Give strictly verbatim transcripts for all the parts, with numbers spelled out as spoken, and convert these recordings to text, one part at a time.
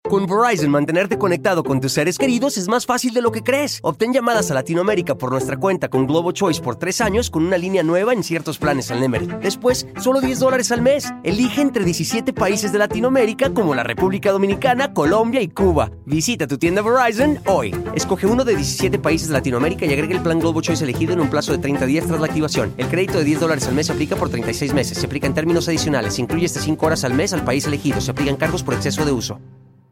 Con Verizon, mantenerte conectado con tus seres queridos es más fácil de lo que crees. Obtén llamadas a Latinoamérica por nuestra cuenta con Globo Choice por tres años con una línea nueva en ciertos planes al Nemery. Después, solo diez dólares al mes. Elige entre diecisiete países de Latinoamérica como la República Dominicana, Colombia y Cuba. Visita tu tienda Verizon hoy. Escoge uno de diecisiete países de Latinoamérica y agrega el plan Globo Choice elegido en un plazo de treinta días tras la activación. El crédito de diez dólares al mes se aplica por treinta y seis meses. Se aplica en términos adicionales. Se incluye hasta cinco horas al mes al país elegido. Se aplican cargos por exceso de uso.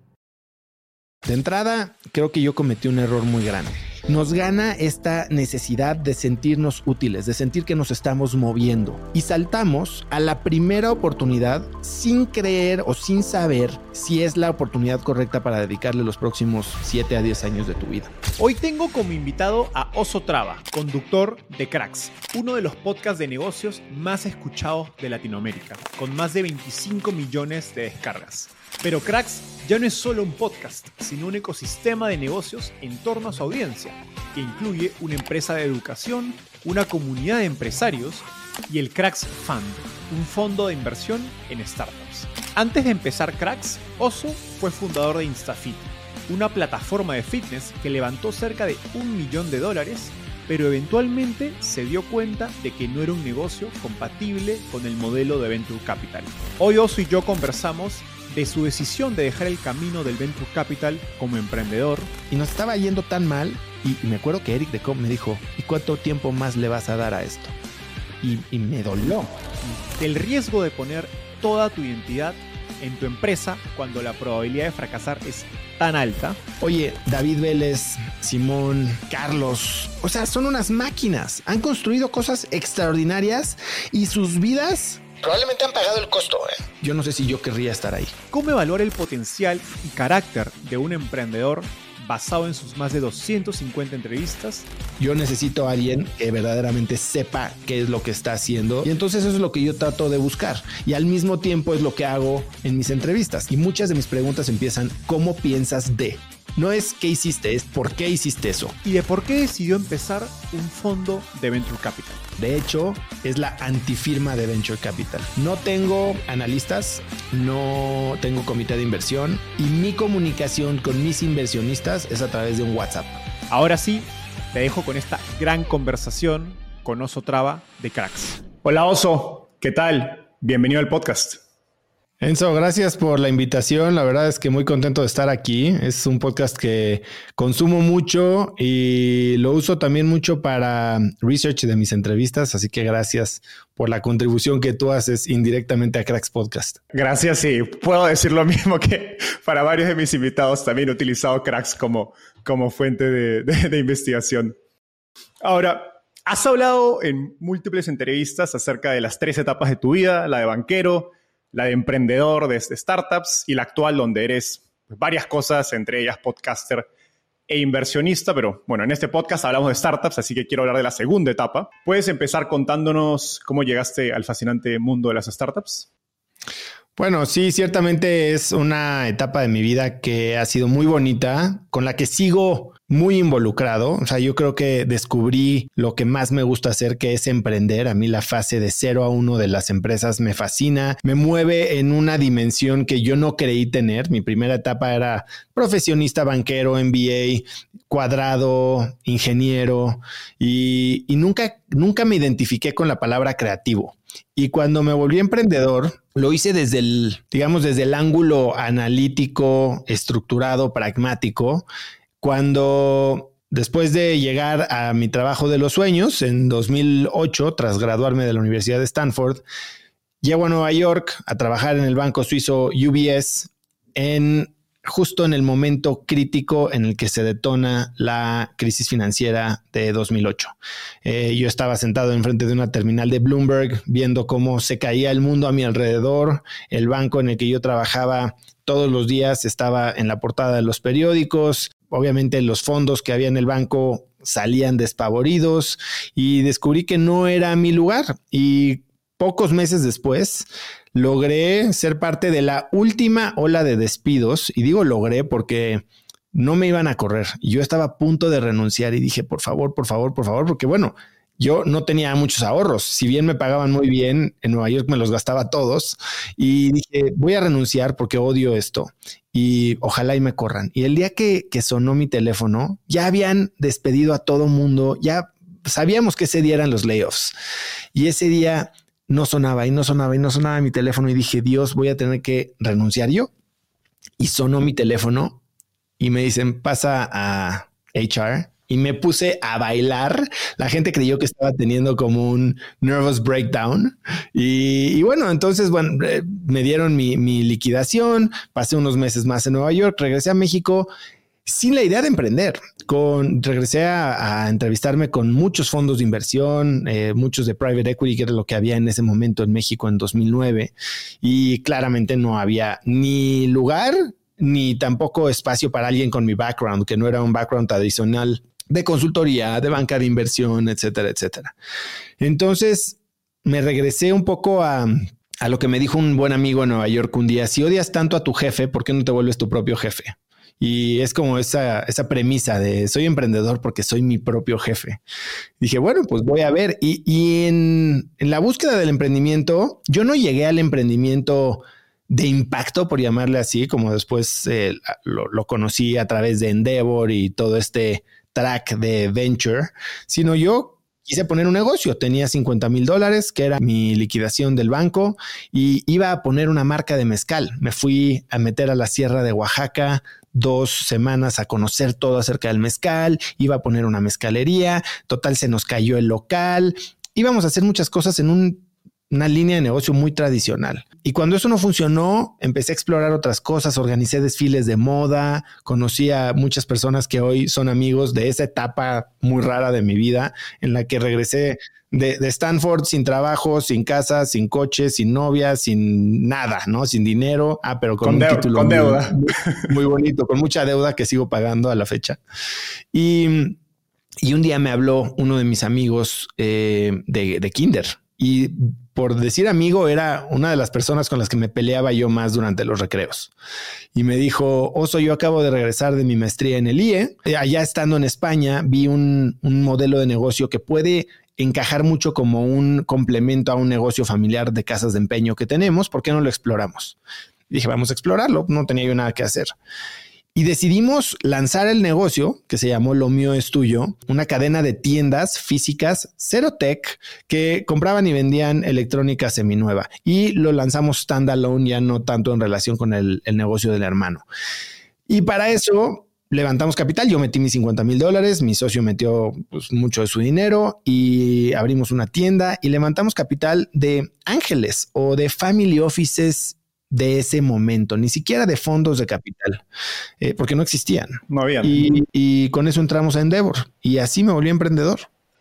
De entrada, creo que yo cometí un error muy grande. Nos gana esta necesidad de sentirnos útiles, de sentir que nos estamos moviendo. Y saltamos a la primera oportunidad sin creer o sin saber si es la oportunidad correcta para dedicarle los próximos siete a diez años de tu vida. Hoy tengo como invitado a Oso Traba, conductor de Cracks, uno de los podcasts de negocios más escuchados de Latinoamérica, con más de veinticinco millones de descargas. Pero Cracks ya no es solo un podcast, sino un ecosistema de negocios en torno a su audiencia, que incluye una empresa de educación, una comunidad de empresarios y el Cracks Fund, un fondo de inversión en startups. Antes de empezar Cracks, Oso fue fundador de InstaFit, una plataforma de fitness que levantó cerca de un millón de dólares, pero eventualmente se dio cuenta de que no era un negocio compatible con el modelo de Venture Capital. Hoy Oso y yo conversamos de su decisión de dejar el camino del Venture Capital como emprendedor. Y nos estaba yendo tan mal, y me acuerdo que Eric de Com me dijo, ¿y cuánto tiempo más le vas a dar a esto? Y, y me dolió. Del riesgo de poner toda tu identidad en tu empresa cuando la probabilidad de fracasar es tan alta. Oye, David Vélez, Simón, Carlos, o sea, son unas máquinas. Han construido cosas extraordinarias y sus vidas probablemente han pagado el costo, ¿eh? Yo no sé si yo querría estar ahí. ¿Cómo evaluar el potencial y carácter de un emprendedor basado en sus más de doscientas cincuenta entrevistas? Yo necesito a alguien que verdaderamente sepa qué es lo que está haciendo. Y entonces eso es lo que yo trato de buscar. Y al mismo tiempo es lo que hago en mis entrevistas. Y muchas de mis preguntas empiezan, ¿cómo piensas de? No es qué hiciste, es por qué hiciste eso. ¿Y de por qué decidió empezar un fondo de Venture Capital? De hecho, es la antifirma de Venture Capital. No tengo analistas, no tengo comité de inversión y mi comunicación con mis inversionistas es a través de un WhatsApp. Ahora sí, te dejo con esta gran conversación con Oso Traba de Cracks. Hola Oso, ¿qué tal? Bienvenido al podcast. Enzo, gracias por la invitación. La verdad es que muy contento de estar aquí. Es un podcast que consumo mucho y lo uso también mucho para research de mis entrevistas. Así que gracias por la contribución que tú haces indirectamente a Cracks Podcast. Gracias, sí. Puedo decir lo mismo que para varios de mis invitados también he utilizado Cracks como, como fuente de, de, de investigación. Ahora, has hablado en múltiples entrevistas acerca de las tres etapas de tu vida, la de banquero, la de emprendedor de startups y la actual donde eres varias cosas, entre ellas podcaster e inversionista, pero bueno, en este podcast hablamos de startups, así que quiero hablar de la segunda etapa. ¿Puedes empezar contándonos cómo llegaste al fascinante mundo de las startups? Bueno, sí, ciertamente es una etapa de mi vida que ha sido muy bonita, con la que sigo muy involucrado. O sea, yo creo que descubrí lo que más me gusta hacer, que es emprender. A mí la fase de cero a uno de las empresas me fascina, me mueve en una dimensión que yo no creí tener. Mi primera etapa era profesionista, banquero, M B A, cuadrado, ingeniero y, y nunca, nunca me identifiqué con la palabra creativo. Y cuando me volví emprendedor, lo hice desde el, digamos, desde el ángulo analítico, estructurado, pragmático. Cuando después de llegar a mi trabajo de los sueños en dos mil ocho, tras graduarme de la Universidad de Stanford, llego a Nueva York a trabajar en el banco suizo U B S en justo en el momento crítico en el que se detona la crisis financiera de dos mil ocho. Eh, yo estaba sentado enfrente de una terminal de Bloomberg viendo cómo se caía el mundo a mi alrededor. El banco en el que yo trabajaba todos los días estaba en la portada de los periódicos. Obviamente los fondos que había en el banco salían despavoridos y descubrí que no era mi lugar. Y pocos meses después logré ser parte de la última ola de despidos. Y digo logré porque no me iban a correr. Y yo estaba a punto de renunciar y dije, por favor, por favor, por favor, porque bueno, yo no tenía muchos ahorros. Si bien me pagaban muy bien, en Nueva York me los gastaba todos. Y dije, voy a renunciar porque odio esto. y ojalá y me corran. Y el día que, que sonó mi teléfono, ya habían despedido a todo mundo, ya sabíamos que ese día eran los layoffs. Y ese día no sonaba y no sonaba y no sonaba mi teléfono y dije, Dios, voy a tener que renunciar yo. Y sonó mi teléfono y me dicen, pasa a H R. Y me puse a bailar. La gente creyó que estaba teniendo como un nervous breakdown. Y, y bueno, entonces, bueno, me dieron mi, mi liquidación. Pasé unos meses más en Nueva York. Regresé a México sin la idea de emprender. Con, regresé a, a entrevistarme con muchos fondos de inversión, eh, muchos de private equity, que era lo que había en ese momento en México en dos mil nueve. Y claramente no había ni lugar ni tampoco espacio para alguien con mi background, que no era un background tradicional de consultoría, de banca de inversión, etcétera, etcétera. Entonces me regresé un poco a, a lo que me dijo un buen amigo en Nueva York un día: si odias tanto a tu jefe, ¿por qué no te vuelves tu propio jefe? Y es como esa, esa premisa de soy emprendedor porque soy mi propio jefe. Dije, bueno, pues voy a ver. Y, y en, en la búsqueda del emprendimiento, yo no llegué al emprendimiento de impacto, por llamarle así, como después eh, lo, lo conocí a través de Endeavor y todo este track de venture, sino yo quise poner un negocio. Tenía cincuenta mil dólares, que era mi liquidación del banco, y iba a poner una marca de mezcal. Me fui a meter a la sierra de Oaxaca dos semanas a conocer todo acerca del mezcal. Iba a poner una mezcalería. Total, se nos cayó el local. Íbamos a hacer muchas cosas en un, una línea de negocio muy tradicional. Y cuando eso no funcionó, empecé a explorar otras cosas. Organicé desfiles de moda, conocí a muchas personas que hoy son amigos de esa etapa muy rara de mi vida, en la que regresé de, de Stanford sin trabajo, sin casa, sin coche, sin novia, sin nada, ¿no? Sin dinero. Ah, pero con, con un deuda, título con muy, deuda. Muy, muy bonito, con mucha deuda que sigo pagando a la fecha. Y, y un día me habló uno de mis amigos eh, de, de kinder. Y por decir amigo, era una de las personas con las que me peleaba yo más durante los recreos. Y me dijo, Oso, yo acabo de regresar de mi maestría en el I E. Allá estando en España, vi un, un modelo de negocio que puede encajar mucho como un complemento a un negocio familiar de casas de empeño que tenemos. ¿Por qué no lo exploramos? Y dije, vamos a explorarlo. No tenía yo nada que hacer. Y decidimos lanzar el negocio que se llamó Lo Mío Es Tuyo, una cadena de tiendas físicas cero tech que compraban y vendían electrónica seminueva, y lo lanzamos standalone, ya no tanto en relación con el, el negocio del hermano. Y para eso levantamos capital. Yo metí mis cincuenta mil dólares, mi socio metió pues, mucho de su dinero y abrimos una tienda y levantamos capital de ángeles o de family offices de ese momento, ni siquiera de fondos de capital, eh, porque no existían. No habían. Y, y con eso entramos a Endeavor y así me volví emprendedor.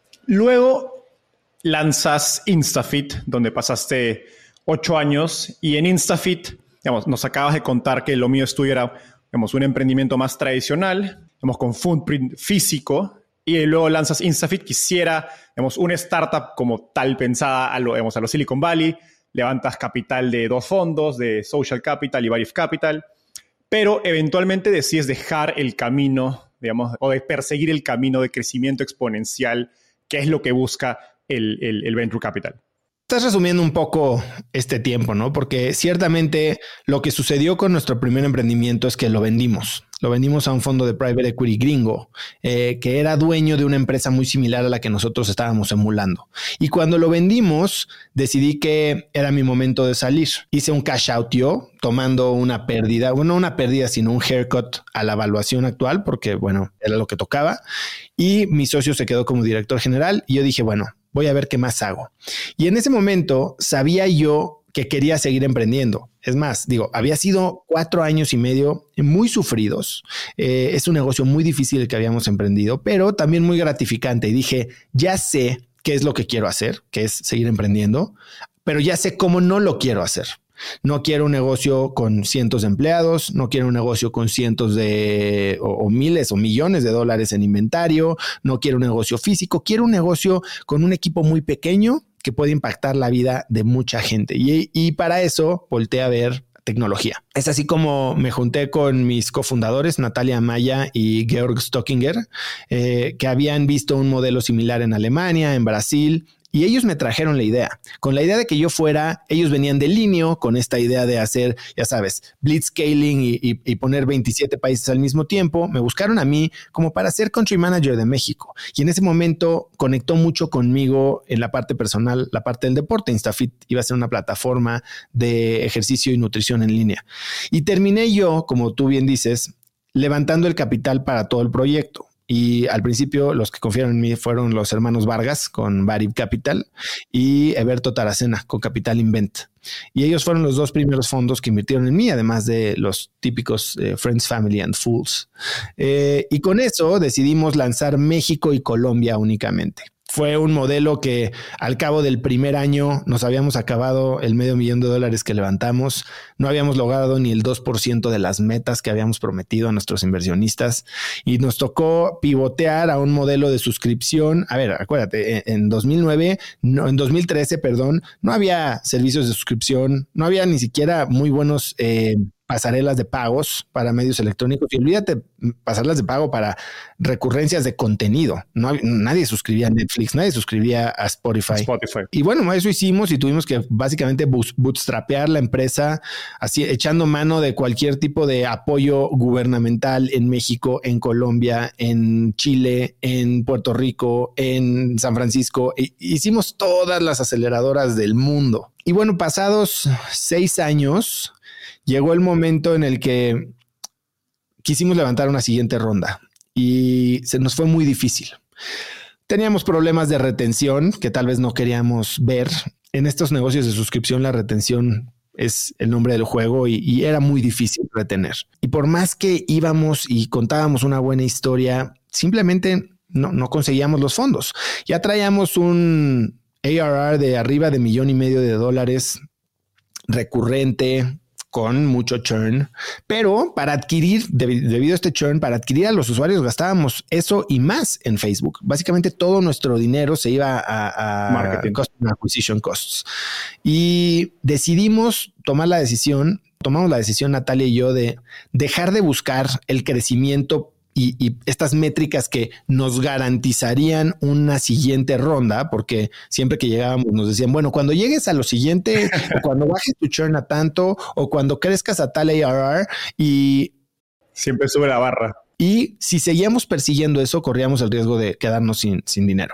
Luego lanzas InstaFit, donde pasaste ocho años, y en InstaFit, digamos, nos acabas de contar que Lo Mío Es Tuyo era, digamos, un emprendimiento más tradicional, digamos, con footprint físico, y luego lanzas InstaFit, quisiera, digamos, una startup como tal pensada a lo, digamos, a lo Silicon Valley. Levantas capital de dos fondos, de Social Capital y Various Capital, pero eventualmente decides dejar el camino, digamos, o de perseguir el camino de crecimiento exponencial, que es lo que busca el, el, el Venture Capital. Estás resumiendo un poco este tiempo, ¿no? Porque ciertamente lo que sucedió con nuestro primer emprendimiento es que lo vendimos. Lo vendimos a un fondo de private equity gringo, eh, que era dueño de una empresa muy similar a la que nosotros estábamos emulando. Y cuando lo vendimos, decidí que era mi momento de salir. Hice un cash out yo, tomando una pérdida, bueno, no una pérdida, sino un haircut a la evaluación actual, porque, bueno, era lo que tocaba. Y mi socio se quedó como director general y yo dije, bueno, voy a ver qué más hago. Y en ese momento sabía yo que quería seguir emprendiendo. Es más, digo, había sido cuatro años y medio muy sufridos. Eh, es un negocio muy difícil el que habíamos emprendido, pero también muy gratificante. Y dije, ya sé qué es lo que quiero hacer, que es seguir emprendiendo, pero ya sé cómo no lo quiero hacer. No quiero un negocio con cientos de empleados, no quiero un negocio con cientos de o, o miles o millones de dólares en inventario, no quiero un negocio físico, quiero un negocio con un equipo muy pequeño que puede impactar la vida de mucha gente. Y, y para eso volteé a ver tecnología. Es así como me junté con mis cofundadores, Natalia Maya y Georg Stockinger, eh, que habían visto un modelo similar en Alemania, en Brasil, y ellos me trajeron la idea. Con la idea de que yo fuera, ellos venían de Linio con esta idea de hacer, ya sabes, blitzscaling y, y, y poner veintisiete países al mismo tiempo. Me buscaron a mí como para ser country manager de México. Y en ese momento conectó mucho conmigo en la parte personal, la parte del deporte. InstaFit iba a ser una plataforma de ejercicio y nutrición en línea. Y terminé yo, como tú bien dices, levantando el capital para todo el proyecto. Y al principio los que confiaron en mí fueron los hermanos Vargas con Varib Capital y Eberto Taracena con Capital Invent. Y ellos fueron los dos primeros fondos que invirtieron en mí, además de los típicos eh, Friends, Family and Fools. Eh, y con eso decidimos lanzar México y Colombia únicamente. Fue un modelo que al cabo del primer año nos habíamos acabado el medio millón de dólares que levantamos. No habíamos logrado ni el dos por ciento de las metas que habíamos prometido a nuestros inversionistas y nos tocó pivotear a un modelo de suscripción. A ver, acuérdate, en dos mil nueve, no, en dos mil trece, perdón, no había servicios de suscripción, no había ni siquiera muy buenos eh, pasarelas de pagos para medios electrónicos y olvídate pasarelas de pago para recurrencias de contenido. No, nadie suscribía a Netflix, nadie suscribía a Spotify. Spotify. Y bueno, eso hicimos y tuvimos que básicamente bootstrapear la empresa, así echando mano de cualquier tipo de apoyo gubernamental en México, en Colombia, en Chile, en Puerto Rico, en San Francisco. E hicimos todas las aceleradoras del mundo. Y bueno, pasados seis años, llegó el momento en el que quisimos levantar una siguiente ronda y se nos fue muy difícil. Teníamos problemas de retención que tal vez no queríamos ver. En estos negocios de suscripción, la retención es el nombre del juego y, y era muy difícil retener. Y por más que íbamos y contábamos una buena historia, simplemente no, no conseguíamos los fondos. Ya traíamos un A R R de arriba de millón y medio de dólares recurrente, con mucho churn, pero para adquirir, debido a este churn, para adquirir a los usuarios gastábamos eso y más en Facebook. Básicamente todo nuestro dinero se iba a, a Marketing. Customer Acquisition Costs. Y decidimos tomar la decisión, tomamos la decisión Natalia y yo de dejar de buscar el crecimiento Y, y estas métricas que nos garantizarían una siguiente ronda, porque siempre que llegábamos nos decían, bueno, cuando llegues a lo siguiente, o cuando bajes tu churn a tanto, o cuando crezcas a tal A R R, y siempre sube la barra. Y si seguíamos persiguiendo eso, corríamos el riesgo de quedarnos sin, sin dinero.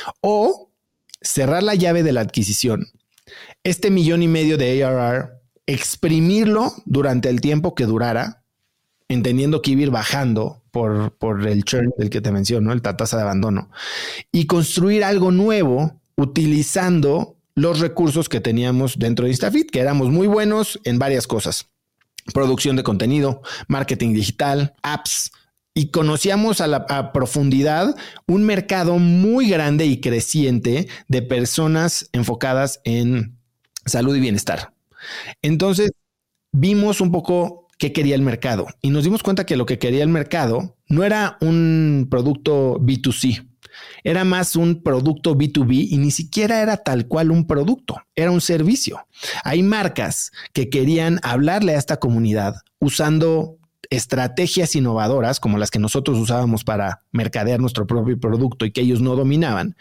O cerrar la llave de la adquisición, este millón y medio de A R R, exprimirlo durante el tiempo que durara, entendiendo que iba a ir bajando por, por el churn del que te menciono, el tasa de abandono, y construir algo nuevo utilizando los recursos que teníamos dentro de InstaFit, que éramos muy buenos en varias cosas: producción de contenido, marketing digital, apps, y conocíamos a la a profundidad un mercado muy grande y creciente de personas enfocadas en salud y bienestar. Entonces vimos un poco qué quería el mercado y nos dimos cuenta que lo que quería el mercado no era un producto B dos C, era más un producto B dos B y ni siquiera era tal cual un producto, era un servicio. Hay marcas que querían hablarle a esta comunidad usando estrategias innovadoras como las que nosotros usábamos para mercadear nuestro propio producto y que ellos no dominaban.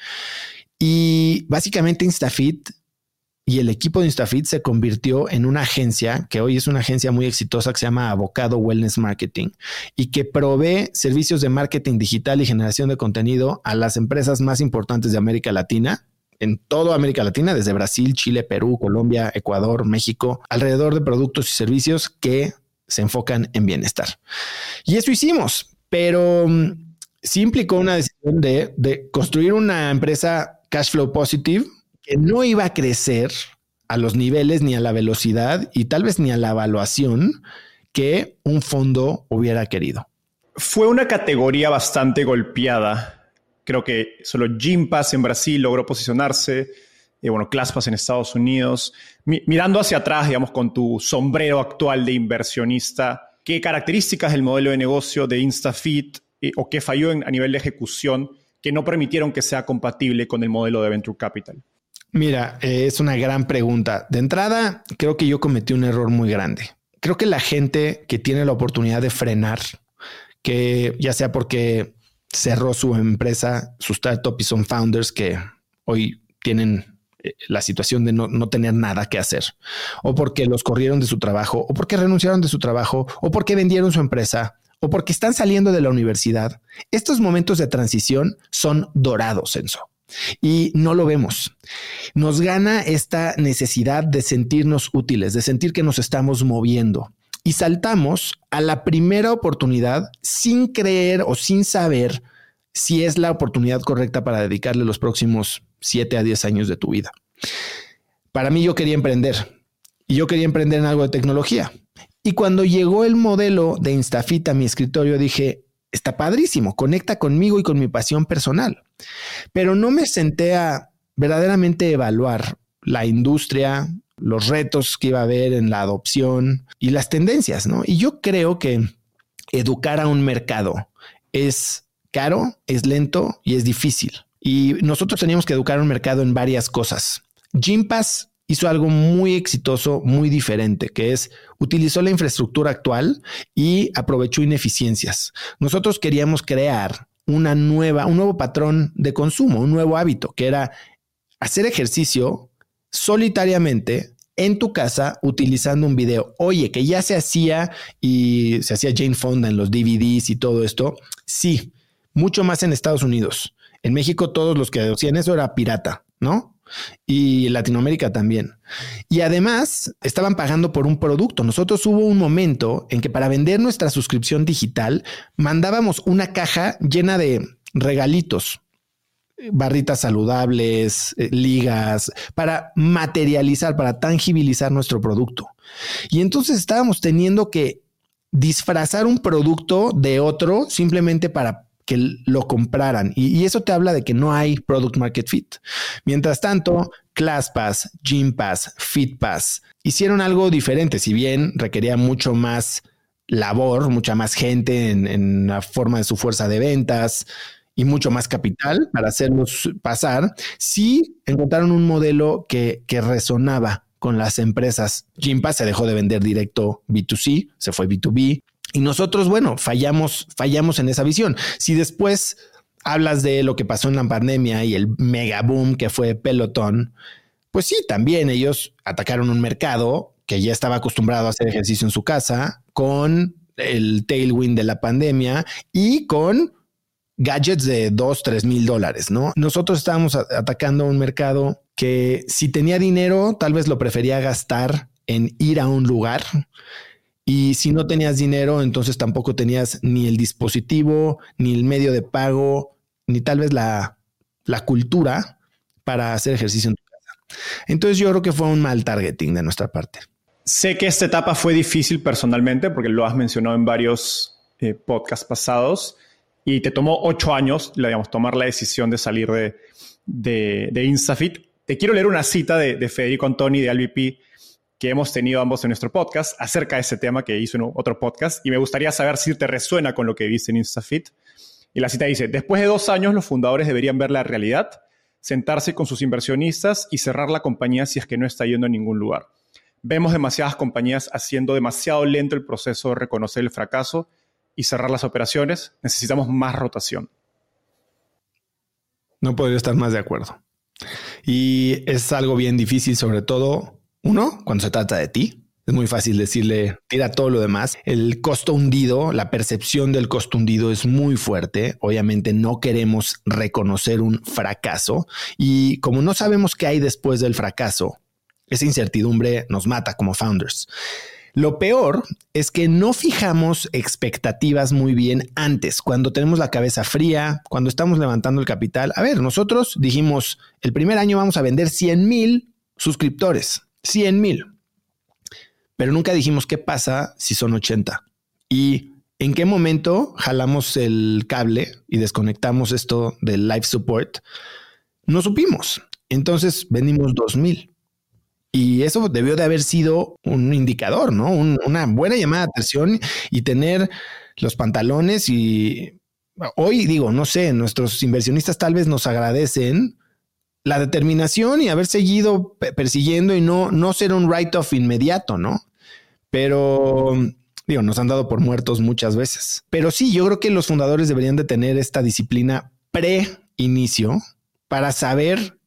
Y básicamente InstaFit y el equipo de InstaFit se convirtió en una agencia que hoy es una agencia muy exitosa que se llama Avocado Wellness Marketing y que provee servicios de marketing digital y generación de contenido a las empresas más importantes de América Latina, en toda América Latina, desde Brasil, Chile, Perú, Colombia, Ecuador, México, alrededor de productos y servicios que se enfocan en bienestar. Y eso hicimos, pero sí implicó una decisión de, de construir una empresa cash flow positive que no iba a crecer a los niveles ni a la velocidad y tal vez ni a la evaluación que un fondo hubiera querido. Fue una categoría bastante golpeada. Creo que solo Gympass en Brasil logró posicionarse, y bueno, ClassPass en Estados Unidos. Mi- mirando hacia atrás, digamos, con tu sombrero actual de inversionista, ¿qué características del modelo de negocio de InstaFit eh, o qué falló en, a nivel de ejecución que no permitieron que sea compatible con el modelo de Venture Capital? Mira, eh, es una gran pregunta. De entrada, creo que yo cometí un error muy grande. Creo que la gente que tiene la oportunidad de frenar, que ya sea porque cerró su empresa, su startup y son founders que hoy tienen la situación de no, no tener nada que hacer, o porque los corrieron de su trabajo, o porque renunciaron de su trabajo, o porque vendieron su empresa, o porque están saliendo de la universidad. Estos momentos de transición son dorados, Enzo, y no lo vemos. Nos gana esta necesidad de sentirnos útiles, de sentir que nos estamos moviendo, y saltamos a la primera oportunidad sin creer o sin saber si es la oportunidad correcta para dedicarle los próximos siete a diez años de tu vida. Para mí, yo quería emprender y yo quería emprender en algo de tecnología. Y cuando llegó el modelo de Instafit a mi escritorio, dije, está padrísimo, conecta conmigo y con mi pasión personal. Pero no me senté a verdaderamente evaluar la industria, los retos que iba a haber en la adopción y las tendencias, ¿no? Y yo creo que educar a un mercado es caro, es lento y es difícil. Y nosotros teníamos que educar a un mercado en varias cosas. Gympass hizo algo muy exitoso, muy diferente, que es utilizó la infraestructura actual y aprovechó ineficiencias. Nosotros queríamos crear una nueva, un nuevo patrón de consumo, un nuevo hábito, que era hacer ejercicio solitariamente en tu casa utilizando un video. Oye, que ya se hacía y se hacía Jane Fonda en los D V Ds y todo esto. Sí, mucho más en Estados Unidos. En México todos los que hacían eso era pirata, ¿no? Y Latinoamérica también. Y además estaban pagando por un producto. Nosotros hubo un momento en que para vender nuestra suscripción digital mandábamos una caja llena de regalitos, barritas saludables, ligas, para materializar, para tangibilizar nuestro producto. Y entonces estábamos teniendo que disfrazar un producto de otro simplemente para que lo compraran. Y, y eso te habla de que no hay product market fit. Mientras tanto, ClassPass, Gympass, FitPass hicieron algo diferente. Si bien requería mucho más labor, mucha más gente en, en la forma de su fuerza de ventas y mucho más capital para hacerlos pasar, sí encontraron un modelo que, que resonaba con las empresas. Gympass se dejó de vender directo B dos C, se fue B dos B. Y nosotros, bueno, fallamos, fallamos en esa visión. Si después hablas de lo que pasó en la pandemia y el mega boom que fue Peloton, pues sí, también ellos atacaron un mercado que ya estaba acostumbrado a hacer ejercicio en su casa con el tailwind de la pandemia y con gadgets de dos, tres mil dólares, ¿no? Nosotros estábamos atacando un mercado que si tenía dinero, tal vez lo prefería gastar en ir a un lugar. Y si no tenías dinero, entonces tampoco tenías ni el dispositivo, ni el medio de pago, ni tal vez la, la cultura para hacer ejercicio en tu casa. Entonces yo creo que fue un mal targeting de nuestra parte. Sé que esta etapa fue difícil personalmente porque lo has mencionado en varios eh, podcasts pasados y te tomó ocho años, digamos, tomar la decisión de salir de, de, de Instafit. Te quiero leer una cita de, de Federico Antoni de L V P que hemos tenido ambos en nuestro podcast acerca de ese tema que hizo en otro podcast y me gustaría saber si te resuena con lo que viste en Instafit. Y la cita dice, después de dos años los fundadores deberían ver la realidad, sentarse con sus inversionistas y cerrar la compañía si es que no está yendo a ningún lugar. Vemos demasiadas compañías haciendo demasiado lento el proceso de reconocer el fracaso y cerrar las operaciones. Necesitamos más rotación. No podría estar más de acuerdo. Y es algo bien difícil, sobre todo, uno, cuando se trata de ti. Es muy fácil decirle, tira todo lo demás. El costo hundido, la percepción del costo hundido es muy fuerte. Obviamente no queremos reconocer un fracaso. Y como no sabemos qué hay después del fracaso, esa incertidumbre nos mata como founders. Lo peor es que no fijamos expectativas muy bien antes, cuando tenemos la cabeza fría, cuando estamos levantando el capital. A ver, nosotros dijimos, el primer año vamos a vender cien mil suscriptores, cien mil. Pero nunca dijimos qué pasa si son ochenta. Y en qué momento jalamos el cable y desconectamos esto del live support. No supimos. Entonces vendimos dos mil. Y eso debió de haber sido un indicador, ¿no? Un, una buena llamada de atención y tener los pantalones. Y hoy digo, no sé, nuestros inversionistas tal vez nos agradecen la determinación y haber seguido persiguiendo y no, no ser un write-off inmediato, ¿no? Pero digo, nos han dado por muertos muchas veces. Pero sí, yo creo que los fundadores deberían de tener esta disciplina pre-inicio para saber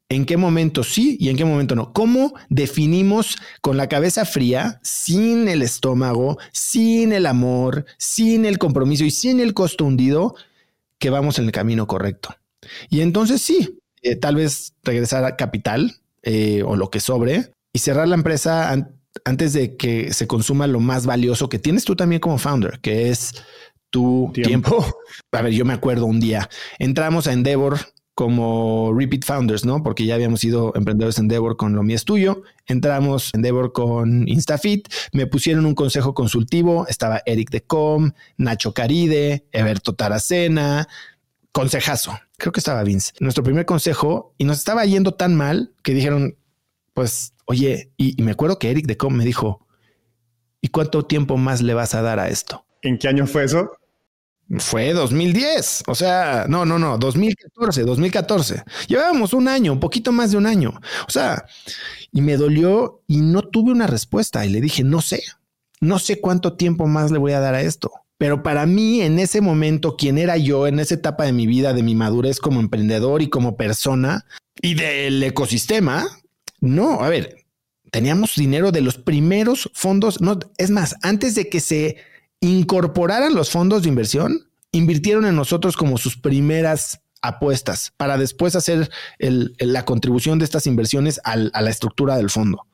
en qué momento sí y en qué momento no. ¿Cómo definimos con la cabeza fría, sin el estómago, sin el amor, sin el compromiso y sin el costo hundido, que vamos en el camino correcto? Y entonces sí, eh, tal vez regresar a capital eh, o lo que sobre y cerrar la empresa an- antes de que se consuma lo más valioso que tienes tú también como founder, que es tu tiempo. tiempo. A ver, yo me acuerdo un día, entramos a Endeavor como repeat founders, ¿no? Porque ya habíamos sido emprendedores en Endeavor con Lo Mío Es Tuyo. Entramos en Endeavor con InstaFit. Me pusieron un consejo consultivo. Estaba Eric de Com, Nacho Caride, Eberto Taracena. Consejazo. Creo que estaba Vince. Nuestro primer consejo, y nos estaba yendo tan mal que dijeron, pues, oye, y, y me acuerdo que Eric de Com me dijo, ¿y cuánto tiempo más le vas a dar a esto? ¿En qué año fue eso? Fue dos mil diez. O sea, no, no, no, dos mil catorce, dos mil catorce. Llevábamos un año, un poquito más de un año. O sea, y me dolió y no tuve una respuesta y le dije, no sé, no sé cuánto tiempo más le voy a dar a esto. Pero para mí en ese momento, quién era yo en esa etapa de mi vida, de mi madurez como emprendedor y como persona y del ecosistema, no, a ver, teníamos dinero de los primeros fondos. No, es más, antes de que se incorporaran los fondos de inversión, invirtieron en nosotros como sus primeras apuestas para después hacer el, el, la contribución de estas inversiones al, a la estructura del fondo.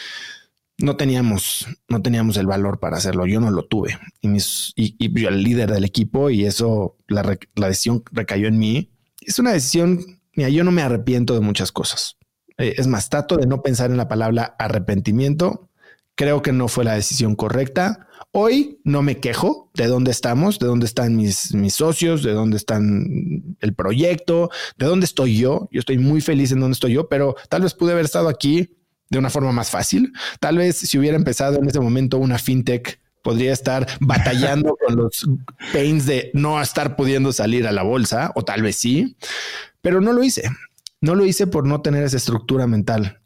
No teníamos, no teníamos el valor para hacerlo. Yo no lo tuve y, mis, y, y yo el líder del equipo y eso, la, la decisión recayó en mí. Es una decisión, mira, yo no me arrepiento de muchas cosas. Eh, es más, trato de no pensar en la palabra arrepentimiento. Creo que no fue la decisión correcta. Hoy no me quejo de dónde estamos, de dónde están mis, mis socios, de dónde están el proyecto, de dónde estoy yo. Yo estoy muy feliz en dónde estoy yo, pero tal vez pude haber estado aquí de una forma más fácil. Tal vez si hubiera empezado en ese momento una fintech, podría estar batallando con los pains de no estar pudiendo salir a la bolsa, o tal vez sí, pero no lo hice. No lo hice por no tener esa estructura mental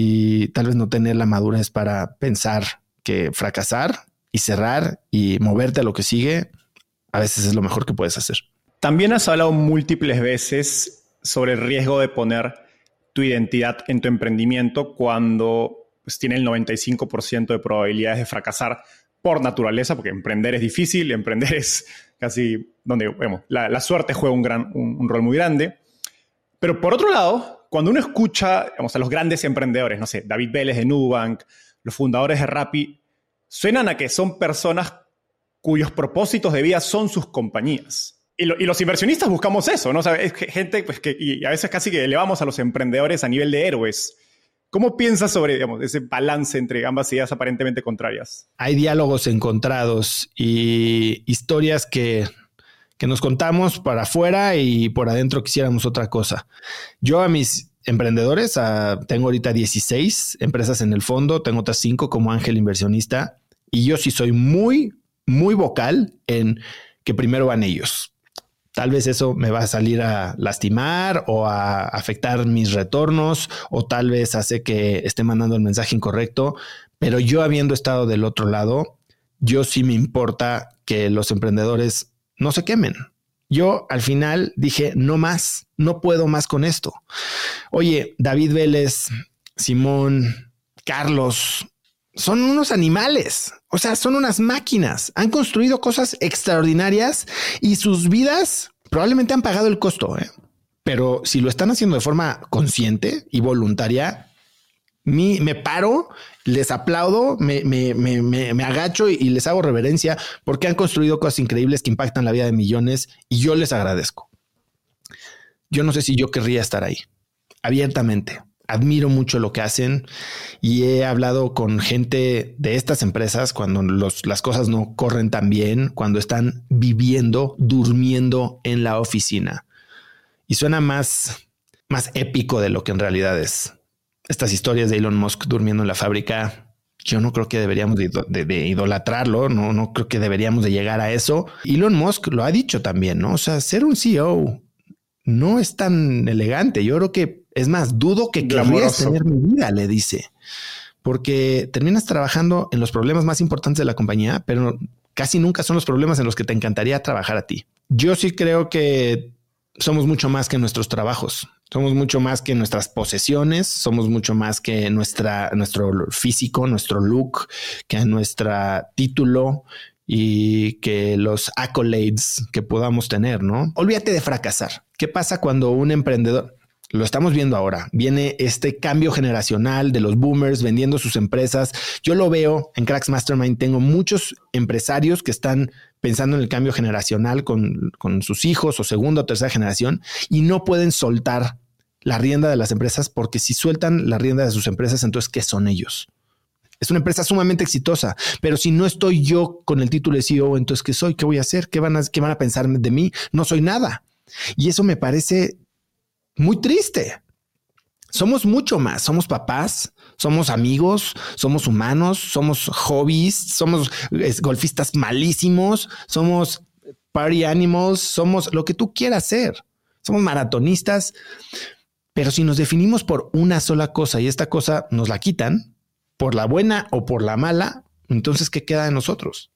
y tal vez no tener la madurez para pensar que fracasar y cerrar y moverte a lo que sigue a veces es lo mejor que puedes hacer. También has hablado múltiples veces sobre el riesgo de poner tu identidad en tu emprendimiento cuando pues, tiene el noventa y cinco por ciento de probabilidades de fracasar por naturaleza, porque emprender es difícil, emprender es casi donde bueno, la, la suerte juega un, gran, un, un rol muy grande. Pero por otro lado, cuando uno escucha digamos, a los grandes emprendedores, no sé, David Vélez de Nubank, los fundadores de Rappi, suenan a que son personas cuyos propósitos de vida son sus compañías. Y, lo, y los inversionistas buscamos eso, ¿no? O sea, es gente pues, que y a veces casi que elevamos a los emprendedores a nivel de héroes. ¿Cómo piensas sobre digamos, ese balance entre ambas ideas aparentemente contrarias? Hay diálogos encontrados y historias que, que nos contamos para afuera y por adentro quisiéramos otra cosa. Yo a mis emprendedores, a, tengo ahorita dieciséis empresas en el fondo, tengo otras cinco como ángel inversionista y yo sí soy muy, muy vocal en que primero van ellos. Tal vez eso me va a salir a lastimar o a afectar mis retornos o tal vez hace que esté mandando el mensaje incorrecto, pero yo habiendo estado del otro lado, yo sí me importa que los emprendedores no se quemen. Yo al final dije, no más, no puedo más con esto. Oye, David Vélez, Simón, Carlos, son unos animales, o sea, son unas máquinas. Han construido cosas extraordinarias y sus vidas probablemente han pagado el costo, ¿eh? Pero si lo están haciendo de forma consciente y voluntaria, mi, me paro, les aplaudo, me, me, me, me, me agacho y, y les hago reverencia porque han construido cosas increíbles que impactan la vida de millones y yo les agradezco. Yo no sé si yo querría estar ahí, abiertamente. Admiro mucho lo que hacen y he hablado con gente de estas empresas cuando los, las cosas no corren tan bien, cuando están viviendo, durmiendo en la oficina. Y suena más, más épico de lo que en realidad es. Estas historias de Elon Musk durmiendo en la fábrica, yo no creo que deberíamos de, de, de idolatrarlo, no, no creo que deberíamos de llegar a eso. Elon Musk lo ha dicho también, ¿no? O sea, ser un C E O no es tan elegante. Yo creo que es más, dudo que querrías tener mi vida, le dice, porque terminas trabajando en los problemas más importantes de la compañía, pero casi nunca son los problemas en los que te encantaría trabajar a ti. Yo sí creo que somos mucho más que nuestros trabajos Somos mucho más que nuestras posesiones, somos mucho más que nuestra, nuestro físico, nuestro look, que nuestro título y que los accolades que podamos tener, ¿no? Olvídate de fracasar. ¿Qué pasa cuando un emprendedor... Lo estamos viendo ahora. Viene este cambio generacional de los boomers vendiendo sus empresas. Yo lo veo en Cracks Mastermind. Tengo muchos empresarios que están pensando en el cambio generacional con, con sus hijos o segunda o tercera generación y no pueden soltar la rienda de las empresas, porque si sueltan la rienda de sus empresas, entonces, ¿qué son ellos? Es una empresa sumamente exitosa, pero si no estoy yo con el título de C E O, entonces, ¿qué soy? ¿Qué voy a hacer? ¿Qué van a, qué van a pensar de mí? No soy nada. Y eso me parece muy triste. Somos mucho más. Somos papás, somos amigos, somos humanos, somos hobbies, somos golfistas malísimos, somos party animals, somos lo que tú quieras ser. Somos maratonistas. Pero si nos definimos por una sola cosa y esta cosa nos la quitan, por la buena o por la mala, entonces, ¿qué queda de nosotros?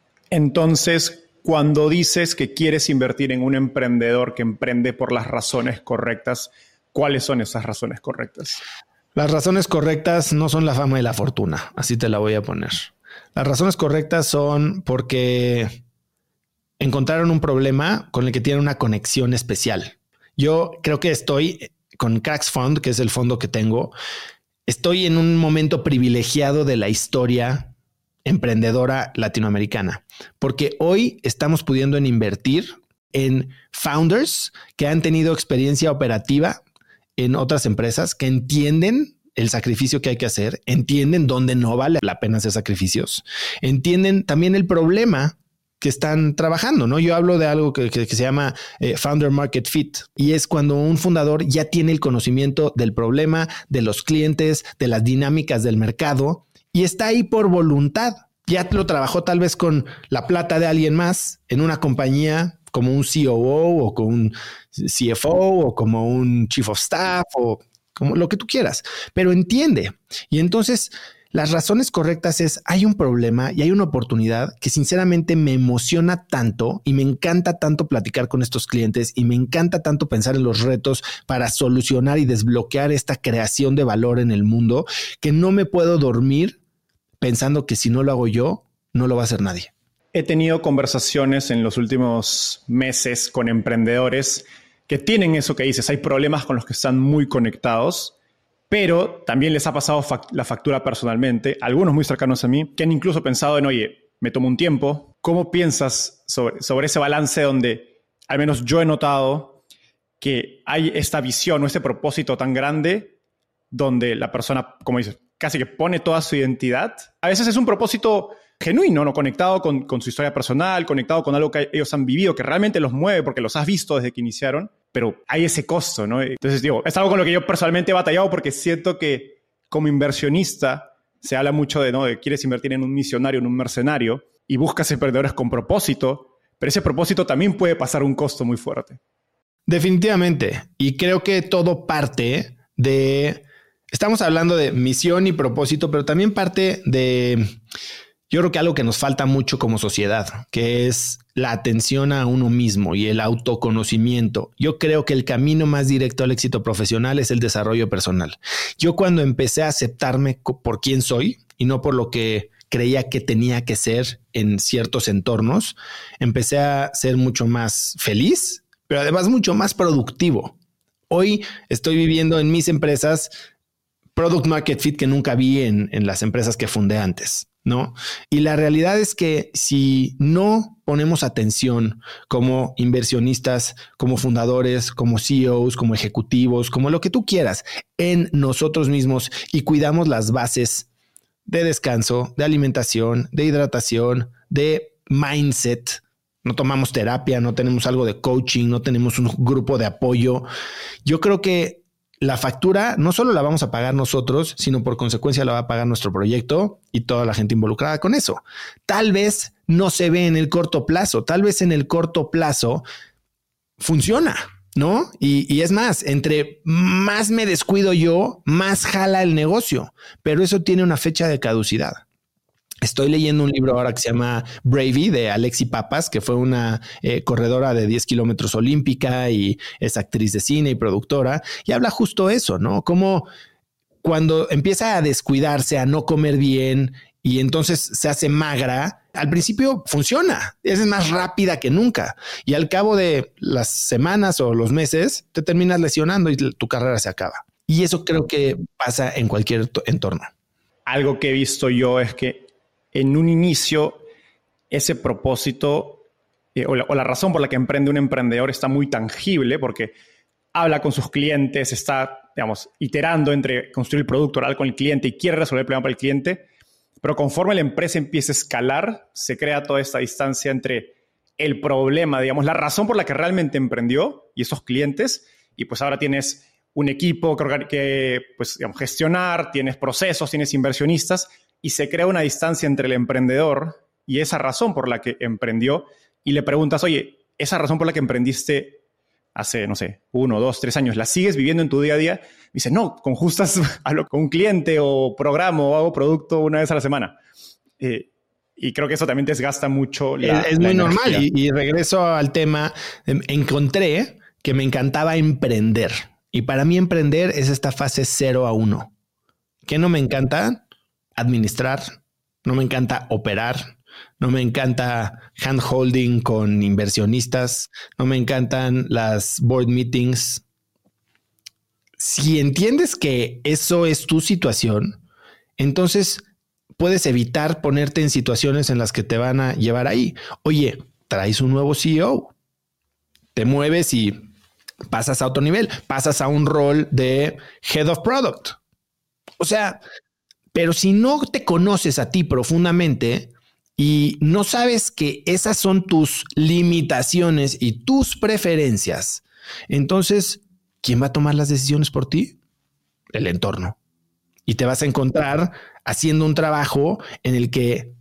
Entonces, cuando dices que quieres invertir en un emprendedor que emprende por las razones correctas, ¿cuáles son esas razones correctas? Las razones correctas no son la fama y la fortuna, así te la voy a poner. Las razones correctas son porque encontraron un problema con el que tienen una conexión especial. Yo creo que estoy con Cracks Fund, que es el fondo que tengo, estoy en un momento privilegiado de la historia emprendedora latinoamericana, porque hoy estamos pudiendo en invertir en founders que han tenido experiencia operativa en otras empresas, que entienden el sacrificio que hay que hacer, entienden dónde no vale la pena hacer sacrificios, entienden también el problema que están trabajando, ¿no? Yo hablo de algo que, que, que se llama eh, Founder Market Fit, y es cuando un fundador ya tiene el conocimiento del problema, de los clientes, de las dinámicas del mercado, y está ahí por voluntad. Ya lo trabajó tal vez con la plata de alguien más en una compañía como un C O O o como un C F O o como un Chief of Staff o como lo que tú quieras, pero entiende. Y entonces las razones correctas es, hay un problema y hay una oportunidad que sinceramente me emociona tanto y me encanta tanto platicar con estos clientes y me encanta tanto pensar en los retos para solucionar y desbloquear esta creación de valor en el mundo, que no me puedo dormir pensando que si no lo hago yo, no lo va a hacer nadie. He tenido conversaciones en los últimos meses con emprendedores que tienen eso que dices. Hay problemas con los que están muy conectados, pero también les ha pasado fact- la factura personalmente. Algunos muy cercanos a mí que han incluso pensado en, oye, me tomo un tiempo. ¿Cómo piensas sobre, sobre ese balance donde al menos yo he notado que hay esta visión o este propósito tan grande donde la persona, como dices, casi que pone toda su identidad? A veces es un propósito genuino, ¿no? Conectado con, con su historia personal, conectado con algo que ellos han vivido, que realmente los mueve porque los has visto desde que iniciaron, pero hay ese costo, ¿no? Entonces, digo, es algo con lo que yo personalmente he batallado porque siento que como inversionista se habla mucho de, ¿no? De quieres invertir en un misionario, en un mercenario, y buscas emprendedores con propósito, pero ese propósito también puede pasar un costo muy fuerte. Definitivamente. Y creo que todo parte de... Estamos hablando de misión y propósito, pero también parte de... Yo creo que algo que nos falta mucho como sociedad, que es la atención a uno mismo y el autoconocimiento. Yo creo que el camino más directo al éxito profesional es el desarrollo personal. Yo cuando empecé a aceptarme por quién soy y no por lo que creía que tenía que ser en ciertos entornos, empecé a ser mucho más feliz, pero además mucho más productivo. Hoy estoy viviendo en mis empresas product market fit que nunca vi en, en las empresas que fundé antes, ¿no? Y la realidad es que si no ponemos atención como inversionistas, como fundadores, como C E Os, como ejecutivos, como lo que tú quieras, en nosotros mismos y cuidamos las bases de descanso, de alimentación, de hidratación, de mindset, no tomamos terapia, no tenemos algo de coaching, no tenemos un grupo de apoyo, yo creo que la factura no solo la vamos a pagar nosotros, sino por consecuencia la va a pagar nuestro proyecto y toda la gente involucrada con eso. Tal vez no se ve en el corto plazo, tal vez en el corto plazo funciona, ¿no? Y, y es más, entre más me descuido yo, más jala el negocio, pero eso tiene una fecha de caducidad. Estoy leyendo un libro ahora que se llama Bravey de Alexi Pappas, que fue una eh, corredora de diez kilómetros olímpica y es actriz de cine y productora. Y habla justo eso, ¿no? Cómo cuando empieza a descuidarse, a no comer bien y entonces se hace magra, al principio funciona, es más rápida que nunca. Y al cabo de las semanas o los meses te terminas lesionando y tu carrera se acaba. Y eso creo que pasa en cualquier entorno. Algo que he visto yo es que en un inicio ese propósito eh, o, la, o la razón por la que emprende un emprendedor está muy tangible porque habla con sus clientes, está, digamos, iterando entre construir el producto, hablar con el cliente y quiere resolver el problema para el cliente. Pero conforme la empresa empieza a escalar, se crea toda esta distancia entre el problema, digamos, la razón por la que realmente emprendió y esos clientes. Y pues ahora tienes un equipo que, que pues, digamos, gestionar, tienes procesos, tienes inversionistas y se crea una distancia entre el emprendedor y esa razón por la que emprendió. Y le preguntas, oye, esa razón por la que emprendiste hace, no sé, uno, dos, tres años, ¿la sigues viviendo en tu día a día? Dice, no, con justas hablo con un cliente o programo o hago producto una vez a la semana. Eh, y creo que eso también desgasta mucho la Es, es la muy energía. normal. Y, y regreso al tema, encontré que me encantaba emprender. Y para mí emprender es esta fase cero a uno. ¿Qué no me encanta? Administrar. No me encanta operar. No me encanta handholding con inversionistas. No me encantan las board meetings. Si entiendes que eso es tu situación, entonces puedes evitar ponerte en situaciones en las que te van a llevar ahí. Oye, traes un nuevo C E O. Te mueves y pasas a otro nivel. Pasas a un rol de Head of Product. O sea, pero si no te conoces a ti profundamente y no sabes que esas son tus limitaciones y tus preferencias, entonces, ¿quién va a tomar las decisiones por ti? El entorno. Y te vas a encontrar haciendo un trabajo en el que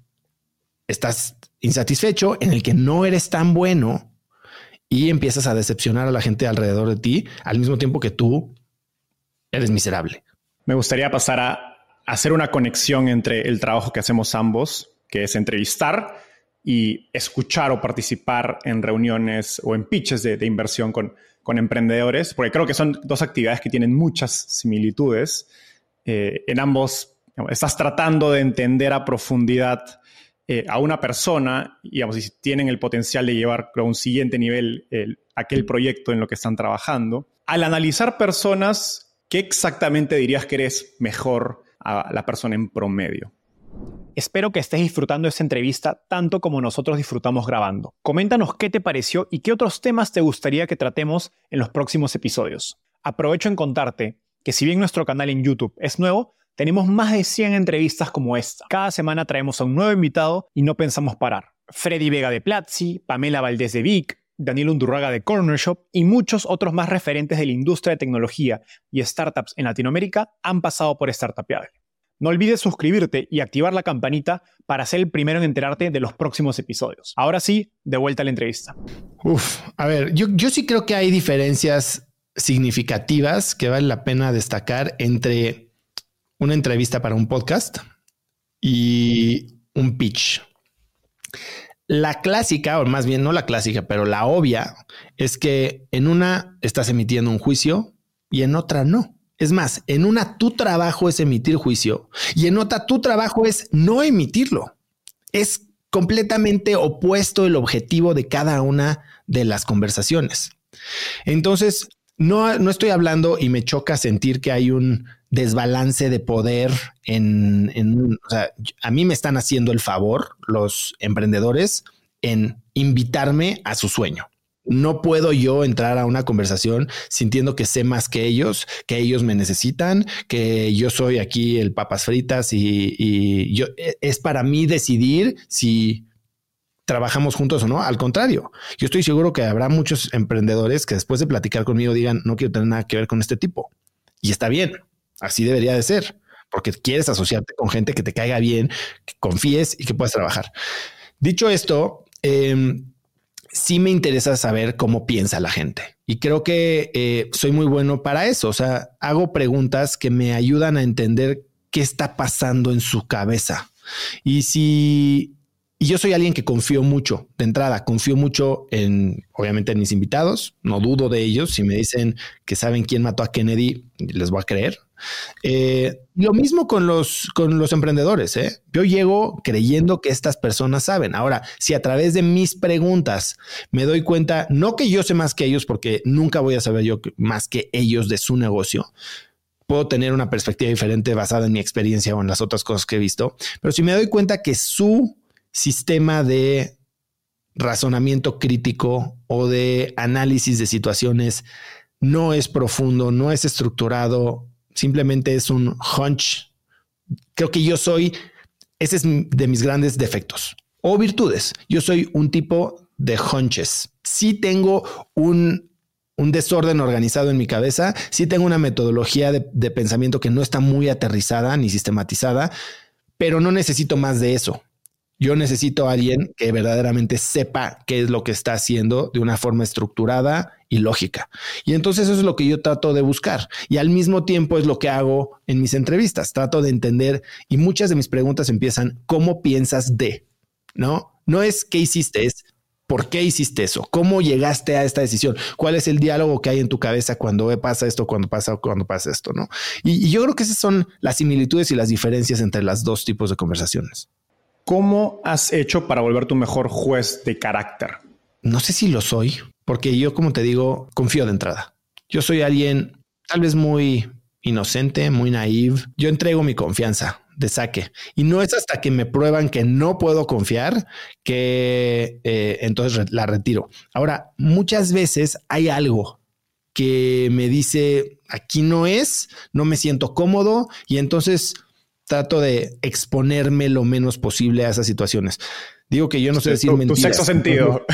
estás insatisfecho, en el que no eres tan bueno y empiezas a decepcionar a la gente alrededor de ti al mismo tiempo que tú eres miserable. Me gustaría pasar a hacer una conexión entre el trabajo que hacemos ambos, que es entrevistar y escuchar o participar en reuniones o en pitches de, de inversión con, con emprendedores, porque creo que son dos actividades que tienen muchas similitudes. Eh, en ambos, digamos, estás tratando de entender a profundidad eh, a una persona y, digamos, si tienen el potencial de llevar a un siguiente nivel el, aquel proyecto en lo que están trabajando. Al analizar personas, ¿qué exactamente dirías que eres mejor a la persona en promedio? Espero que estés disfrutando esta entrevista tanto como nosotros disfrutamos grabando. Coméntanos qué te pareció y qué otros temas te gustaría que tratemos en los próximos episodios. Aprovecho en contarte que si bien nuestro canal en YouTube es nuevo, tenemos más de cien entrevistas como esta. Cada semana traemos a un nuevo invitado y no pensamos parar. Freddy Vega de Platzi, Pamela Valdés de Vic, Daniel Undurraga de Corner Shop y muchos otros más referentes de la industria de tecnología y startups en Latinoamérica han pasado por Startupeable. No olvides suscribirte y activar la campanita para ser el primero en enterarte de los próximos episodios. Ahora sí, de vuelta a la entrevista. Uf, a ver, yo, yo sí creo que hay diferencias significativas que vale la pena destacar entre una entrevista para un podcast y un pitch. La clásica, o más bien no la clásica, pero la obvia, es que en una estás emitiendo un juicio y en otra no. Es más, en una tu trabajo es emitir juicio y en otra tu trabajo es no emitirlo. Es completamente opuesto el objetivo de cada una de las conversaciones. Entonces, no, no estoy hablando y me choca sentir que hay un desbalance de poder en, en, o sea, a mí me están haciendo el favor los emprendedores en invitarme a su sueño. No puedo yo entrar a una conversación sintiendo que sé más que ellos, que ellos me necesitan, que yo soy aquí el papas fritas y, y yo, es para mí decidir si trabajamos juntos o no. Al contrario, yo estoy seguro que habrá muchos emprendedores que después de platicar conmigo digan no quiero tener nada que ver con este tipo. Y está bien, así debería de ser, porque quieres asociarte con gente que te caiga bien, que confíes y que puedas trabajar. Dicho esto, eh, sí me interesa saber cómo piensa la gente y creo que eh, soy muy bueno para eso. O sea, hago preguntas que me ayudan a entender qué está pasando en su cabeza. Y si y yo soy alguien que confío mucho de entrada, confío mucho en, obviamente, en mis invitados, no dudo de ellos. Si me dicen que saben quién mató a Kennedy, les voy a creer. Eh, lo mismo con los, con los emprendedores. ¿eh? Yo llego creyendo que estas personas saben. Ahora, si a través de mis preguntas me doy cuenta, no que yo sé más que ellos, porque nunca voy a saber yo más que ellos de su negocio, puedo tener una perspectiva diferente basada en mi experiencia o en las otras cosas que he visto. Pero si me doy cuenta que su sistema de razonamiento crítico o de análisis de situaciones no es profundo, no es estructurado, simplemente es un hunch. Creo que yo soy, ese es de mis grandes defectos o virtudes. Yo soy un tipo de hunches. Sí tengo un, un desorden organizado en mi cabeza, sí tengo una metodología de, de pensamiento que no está muy aterrizada ni sistematizada, pero no necesito más de eso. Yo necesito a alguien que verdaderamente sepa qué es lo que está haciendo de una forma estructurada y lógica. Y entonces eso es lo que yo trato de buscar. Y al mismo tiempo es lo que hago en mis entrevistas. Trato de entender y muchas de mis preguntas empiezan, ¿cómo piensas de? No, no es qué hiciste, es ¿por qué hiciste eso? ¿Cómo llegaste a esta decisión? ¿Cuál es el diálogo que hay en tu cabeza cuando pasa esto, cuando pasa, cuando pasa esto? ¿No? Y, y yo creo que esas son las similitudes y las diferencias entre los dos tipos de conversaciones. ¿Cómo has hecho para volverte un mejor juez de carácter? No sé si lo soy, porque yo, como te digo, confío de entrada. Yo soy alguien tal vez muy inocente, muy naive. Yo entrego mi confianza de saque y no es hasta que me prueban que no puedo confiar que eh, entonces la retiro. Ahora, muchas veces hay algo que me dice aquí no es, no me siento cómodo y entonces trato de exponerme lo menos posible a esas situaciones. Digo que yo no sé decir tu, mentiras. Tu sexto sentido.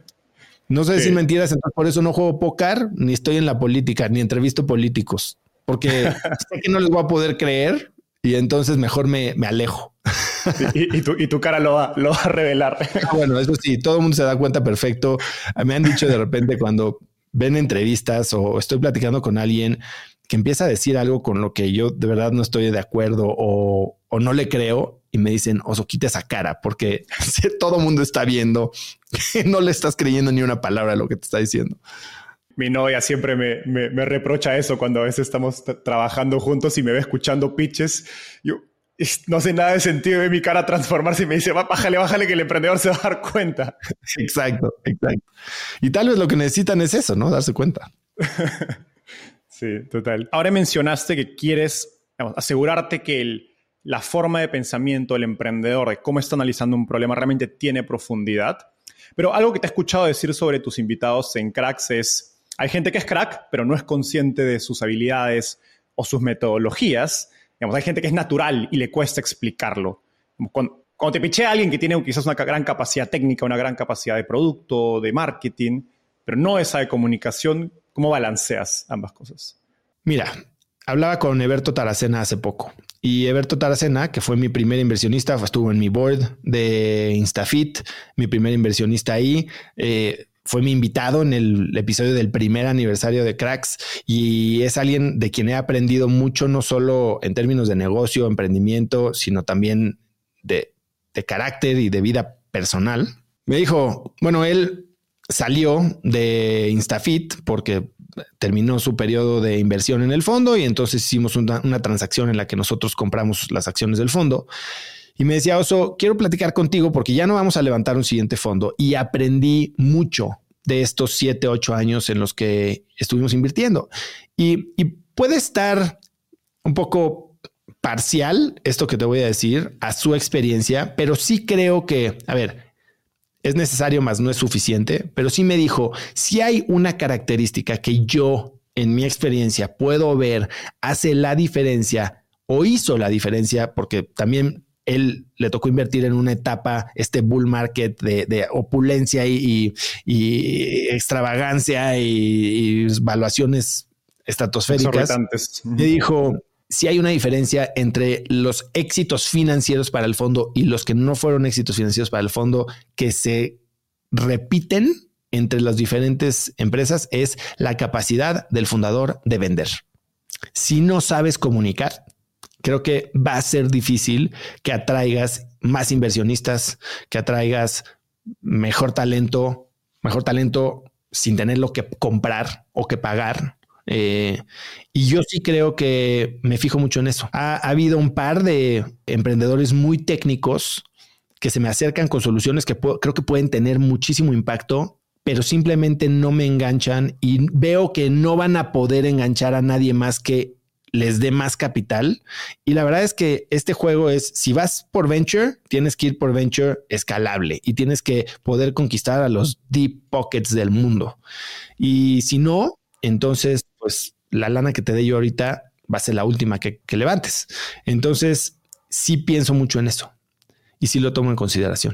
No sé sí. decir mentiras, entonces por eso no juego póker, ni estoy en la política, ni entrevisto políticos, porque sé que no les voy a poder creer y entonces mejor me, me alejo. y, y, tu, y tu cara lo va, lo va a revelar. Bueno, eso sí, todo el mundo se da cuenta perfecto. Me han dicho de repente cuando ven entrevistas o estoy platicando con alguien que empieza a decir algo con lo que yo de verdad no estoy de acuerdo o, o no le creo y me dicen, Oso, quita esa cara porque todo el mundo está viendo que no le estás creyendo ni una palabra a lo que te está diciendo. Mi novia siempre me, me, me reprocha eso cuando a veces estamos t- trabajando juntos y me ve escuchando pitches. Yo no sé nada de sentido, ve mi cara transformarse y me dice, bájale, bájale que el emprendedor se va a dar cuenta. Exacto, exacto. Y tal vez lo que necesitan es eso, ¿no? Darse cuenta. Sí, total. Ahora mencionaste que quieres, digamos, asegurarte que el, la forma de pensamiento del emprendedor, de cómo está analizando un problema, realmente tiene profundidad. Pero algo que te he escuchado decir sobre tus invitados en Cracks es, hay gente que es crack, pero no es consciente de sus habilidades o sus metodologías. Digamos, hay gente que es natural y le cuesta explicarlo. Cuando, cuando te piché a alguien que tiene quizás una gran capacidad técnica, una gran capacidad de producto, de marketing, pero no esa de comunicación, ¿cómo balanceas ambas cosas? Mira, hablaba con Eberto Taracena hace poco y Eberto Taracena, que fue mi primer inversionista, estuvo en mi board de InstaFit, mi primer inversionista ahí, eh, fue mi invitado en el episodio del primer aniversario de Cracks y es alguien de quien he aprendido mucho, no solo en términos de negocio, emprendimiento, sino también de, de carácter y de vida personal. Me dijo, bueno, él salió de InstaFit porque terminó su periodo de inversión en el fondo y entonces hicimos una, una transacción en la que nosotros compramos las acciones del fondo. Y me decía, Oso, quiero platicar contigo porque ya no vamos a levantar un siguiente fondo. Y aprendí mucho de estos siete, ocho años en los que estuvimos invirtiendo. Y, y puede estar un poco parcial esto que te voy a decir a su experiencia, pero sí creo que, a ver, es necesario, más no es suficiente, pero sí me dijo, si hay una característica que yo en mi experiencia puedo ver hace la diferencia o hizo la diferencia, porque también él le tocó invertir en una etapa, este bull market de, de opulencia y, y, y extravagancia y, y valuaciones estratosféricas. Me dijo, si hay una diferencia entre los éxitos financieros para el fondo y los que no fueron éxitos financieros para el fondo que se repiten entre las diferentes empresas, es la capacidad del fundador de vender. Si no sabes comunicar, creo que va a ser difícil que atraigas más inversionistas, que atraigas mejor talento, mejor talento sin tener lo que comprar o que pagar. Eh, y yo sí creo que me fijo mucho en eso. Ha, ha habido un par de emprendedores muy técnicos que se me acercan con soluciones que puedo, creo que pueden tener muchísimo impacto, pero simplemente no me enganchan y veo que no van a poder enganchar a nadie más que les dé más capital. Y la verdad es que este juego es, si vas por venture, tienes que ir por venture escalable y tienes que poder conquistar a los deep pockets del mundo. Y si no, entonces, pues la lana que te dé yo ahorita va a ser la última que, que levantes. Entonces, sí pienso mucho en eso y sí lo tomo en consideración.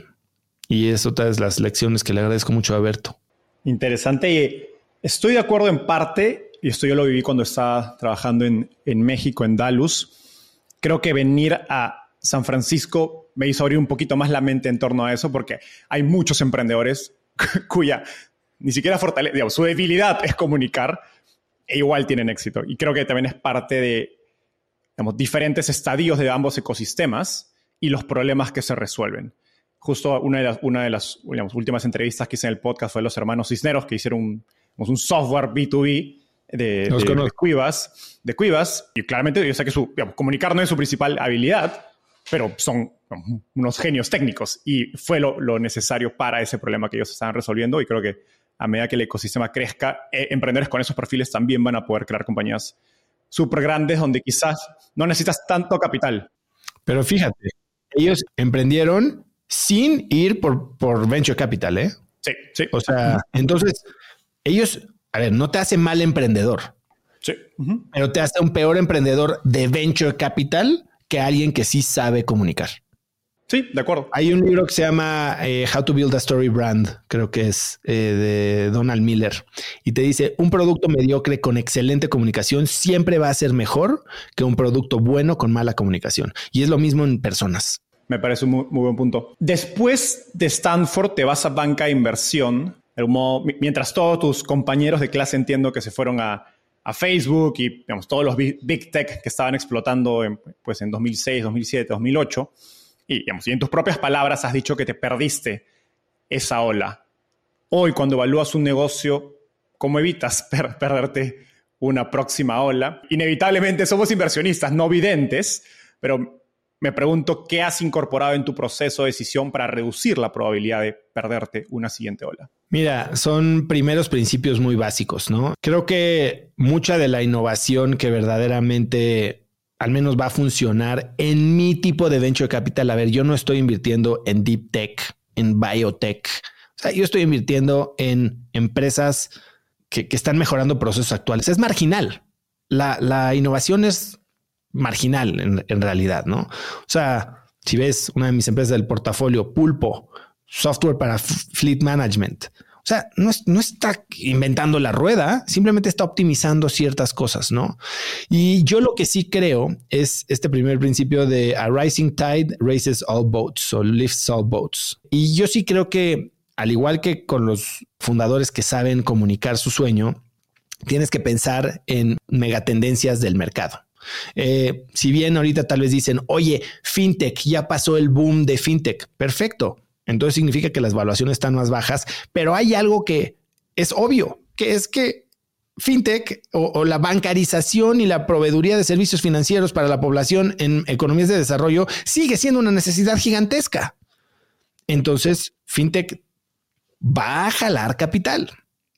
Y es otra de las lecciones que le agradezco mucho a Berto. Interesante. Y estoy de acuerdo en parte, y esto yo lo viví cuando estaba trabajando en, en México, en Dallas. Creo que venir a San Francisco me hizo abrir un poquito más la mente en torno a eso, porque hay muchos emprendedores cuya ni siquiera fortaleza, digamos, su debilidad es comunicar e igual tienen éxito. Y creo que también es parte de, digamos, diferentes estadios de ambos ecosistemas y los problemas que se resuelven. Justo una de las, una de las digamos, últimas entrevistas que hice en el podcast fue de los hermanos Cisneros, que hicieron un, digamos, un software B dos B de, de, de, Cuivas, de Cuivas. Y claramente yo sé que su, digamos, comunicar no es su principal habilidad, pero son digamos, unos genios técnicos. Y fue lo, lo necesario para ese problema que ellos estaban resolviendo. Y creo que a medida que el ecosistema crezca, eh, emprendedores con esos perfiles también van a poder crear compañías súper grandes donde quizás no necesitas tanto capital. Pero fíjate, ellos emprendieron sin ir por, por venture capital, ¿eh? Sí, sí. O sea, entonces, ellos, a ver, no te hace mal emprendedor. Sí. Uh-huh. Pero te hace un peor emprendedor de venture capital que alguien que sí sabe comunicar. Sí, de acuerdo. Hay un libro que se llama eh, How to Build a Story Brand, creo que es eh, de Donald Miller, y te dice, un producto mediocre con excelente comunicación siempre va a ser mejor que un producto bueno con mala comunicación. Y es lo mismo en personas. Me parece un muy, muy buen punto. Después de Stanford te vas a banca de inversión, modo, mientras todos tus compañeros de clase entiendo que se fueron a, a Facebook y digamos, todos los big, big tech que estaban explotando en, pues, en dos mil seis, dos mil siete, dos mil ocho. Y, digamos, y en tus propias palabras has dicho que te perdiste esa ola. Hoy, cuando evalúas un negocio, ¿cómo evitas per- perderte una próxima ola? Inevitablemente somos inversionistas, no videntes, pero me pregunto qué has incorporado en tu proceso de decisión para reducir la probabilidad de perderte una siguiente ola. Mira, son primeros principios muy básicos, ¿no? Creo que mucha de la innovación que verdaderamente al menos va a funcionar en mi tipo de venture capital. A ver, yo no estoy invirtiendo en deep tech, en biotech. O sea, yo estoy invirtiendo en empresas que, que están mejorando procesos actuales. Es marginal. La, la innovación es marginal en, en realidad, ¿no? O sea, si ves una de mis empresas del portafolio, Pulpo, software para fleet management. O sea, no, es, no está inventando la rueda, simplemente está optimizando ciertas cosas, ¿no? Y yo lo que sí creo es este primer principio de a rising tide raises all boats o lifts all boats. Y yo sí creo que, al igual que con los fundadores que saben comunicar su sueño, tienes que pensar en megatendencias del mercado. Eh, si bien ahorita tal vez dicen, oye, fintech, ya pasó el boom de fintech. Perfecto. Entonces significa que las valuaciones están más bajas, pero hay algo que es obvio, que es que fintech o, o la bancarización y la proveeduría de servicios financieros para la población en economías de desarrollo sigue siendo una necesidad gigantesca. Entonces, fintech va a jalar capital.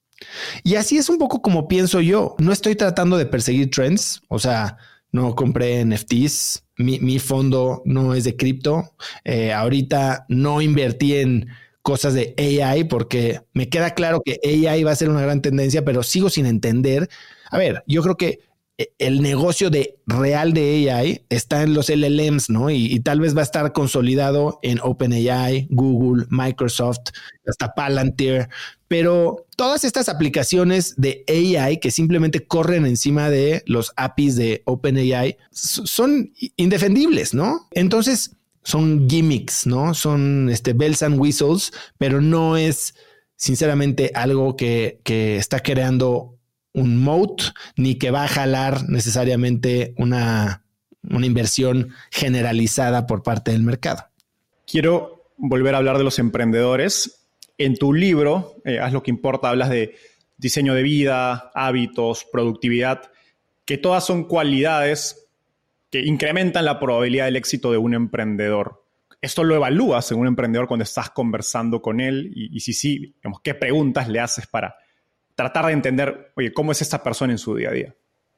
Y así es un poco como pienso yo. No estoy tratando de perseguir trends, o sea, no compré N F Ts, mi, mi fondo no es de cripto. Eh, ahorita no invertí en cosas de A I porque me queda claro que A I va a ser una gran tendencia, pero sigo sin entender. A ver, yo creo que el negocio de real de A I está en los L L Ms, ¿no? Y, y tal vez va a estar consolidado en OpenAI, Google, Microsoft, hasta Palantir. Pero todas estas aplicaciones de A I que simplemente corren encima de los A P Is de OpenAI son indefendibles, ¿no? Entonces son gimmicks, ¿no? Son este, bells and whistles, pero no es sinceramente algo que, que está creando un moat ni que va a jalar necesariamente una, una inversión generalizada por parte del mercado. Quiero volver a hablar de los emprendedores. En tu libro, eh, Haz lo que importa, hablas de diseño de vida, hábitos, productividad, que todas son cualidades que incrementan la probabilidad del éxito de un emprendedor. ¿Esto lo evalúas en un emprendedor cuando estás conversando con él? Y, y si sí, digamos, ¿qué preguntas le haces para tratar de entender, oye, cómo es esta persona en su día a día?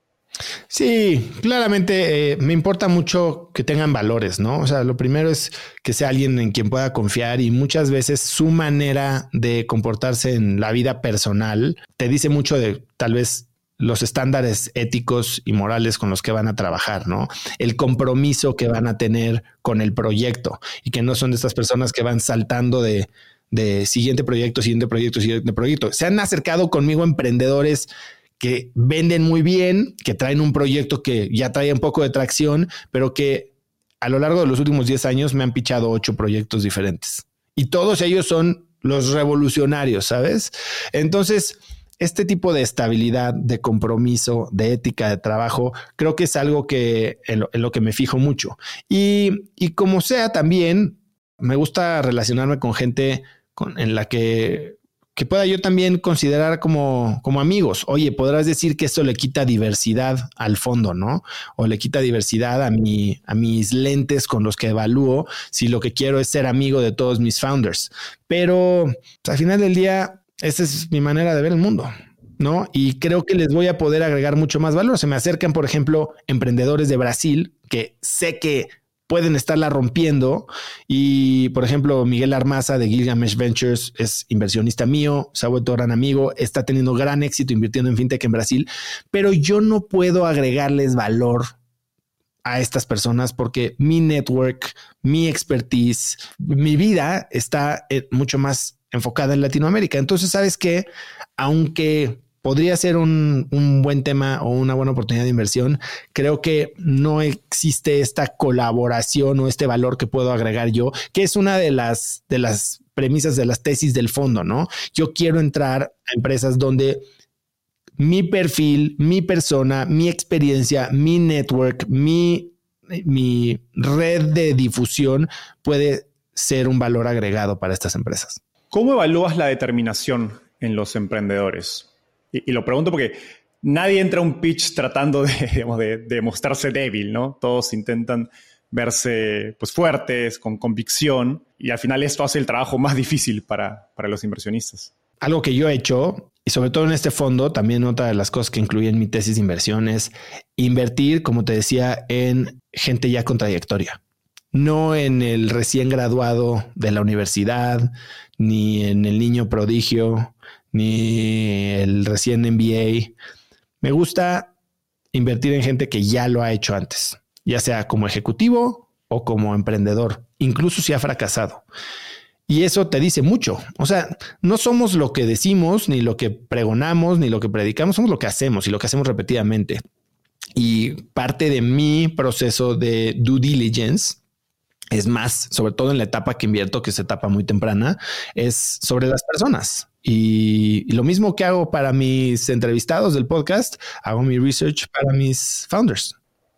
Sí, claramente eh, me importa mucho que tengan valores, ¿no? O sea, lo primero es que sea alguien en quien pueda confiar y muchas veces su manera de comportarse en la vida personal te dice mucho de tal vez los estándares éticos y morales con los que van a trabajar, ¿no? El compromiso que van a tener con el proyecto y que no son de estas personas que van saltando de, de siguiente proyecto, siguiente proyecto, siguiente proyecto. Se han acercado conmigo emprendedores que venden muy bien, que traen un proyecto que ya trae un poco de tracción, pero que a lo largo de los últimos diez años me han pichado ocho proyectos diferentes. Y todos ellos son los revolucionarios, ¿sabes? Entonces, este tipo de estabilidad, de compromiso, de ética de trabajo, creo que es algo que en lo, en lo que me fijo mucho. Y, y como sea, también me gusta relacionarme con gente con, en la que... que pueda yo también considerar como, como amigos. Oye, podrás decir que esto le quita diversidad al fondo, ¿no? O le quita diversidad a, mi, a mis lentes con los que evalúo si lo que quiero es ser amigo de todos mis founders. Pero pues, al final del día, esa es mi manera de ver el mundo, ¿no? Y creo que les voy a poder agregar mucho más valor. Se me acercan, por ejemplo, emprendedores de Brasil que sé que pueden estarla rompiendo. Y, por ejemplo, Miguel Armaza de Gilgamesh Ventures es inversionista mío, se ha vuelto gran amigo, está teniendo gran éxito invirtiendo en fintech en Brasil, pero yo no puedo agregarles valor a estas personas porque mi network, mi expertise, mi vida está mucho más enfocada en Latinoamérica. Entonces, ¿sabes qué? Aunque podría ser un, un buen tema o una buena oportunidad de inversión, creo que no existe esta colaboración o este valor que puedo agregar yo, que es una de las, de las premisas de las tesis del fondo, ¿no? Yo quiero entrar a empresas donde mi perfil, mi persona, mi experiencia, mi network, mi, mi red de difusión puede ser un valor agregado para estas empresas. ¿Cómo evalúas la determinación en los emprendedores? Y, y lo pregunto porque nadie entra a un pitch tratando de, digamos, de, de mostrarse débil, ¿no? Todos intentan verse pues, fuertes, con convicción, y al final esto hace el trabajo más difícil para, para los inversionistas. Algo que yo he hecho, y sobre todo en este fondo, también otra de las cosas que incluí en mi tesis de inversión es invertir, como te decía, en gente ya con trayectoria. No en el recién graduado de la universidad, ni en el niño prodigio, ni el recién M B A. Me gusta invertir en gente que ya lo ha hecho antes, ya sea como ejecutivo o como emprendedor, incluso si ha fracasado. Y eso te dice mucho. O sea, no somos lo que decimos, ni lo que pregonamos, ni lo que predicamos, somos lo que hacemos y lo que hacemos repetidamente. Y parte de mi proceso de due diligence es más, sobre todo en la etapa que invierto, que es etapa muy temprana, es sobre las personas. Y, y lo mismo que hago para mis entrevistados del podcast, hago mi research para mis founders.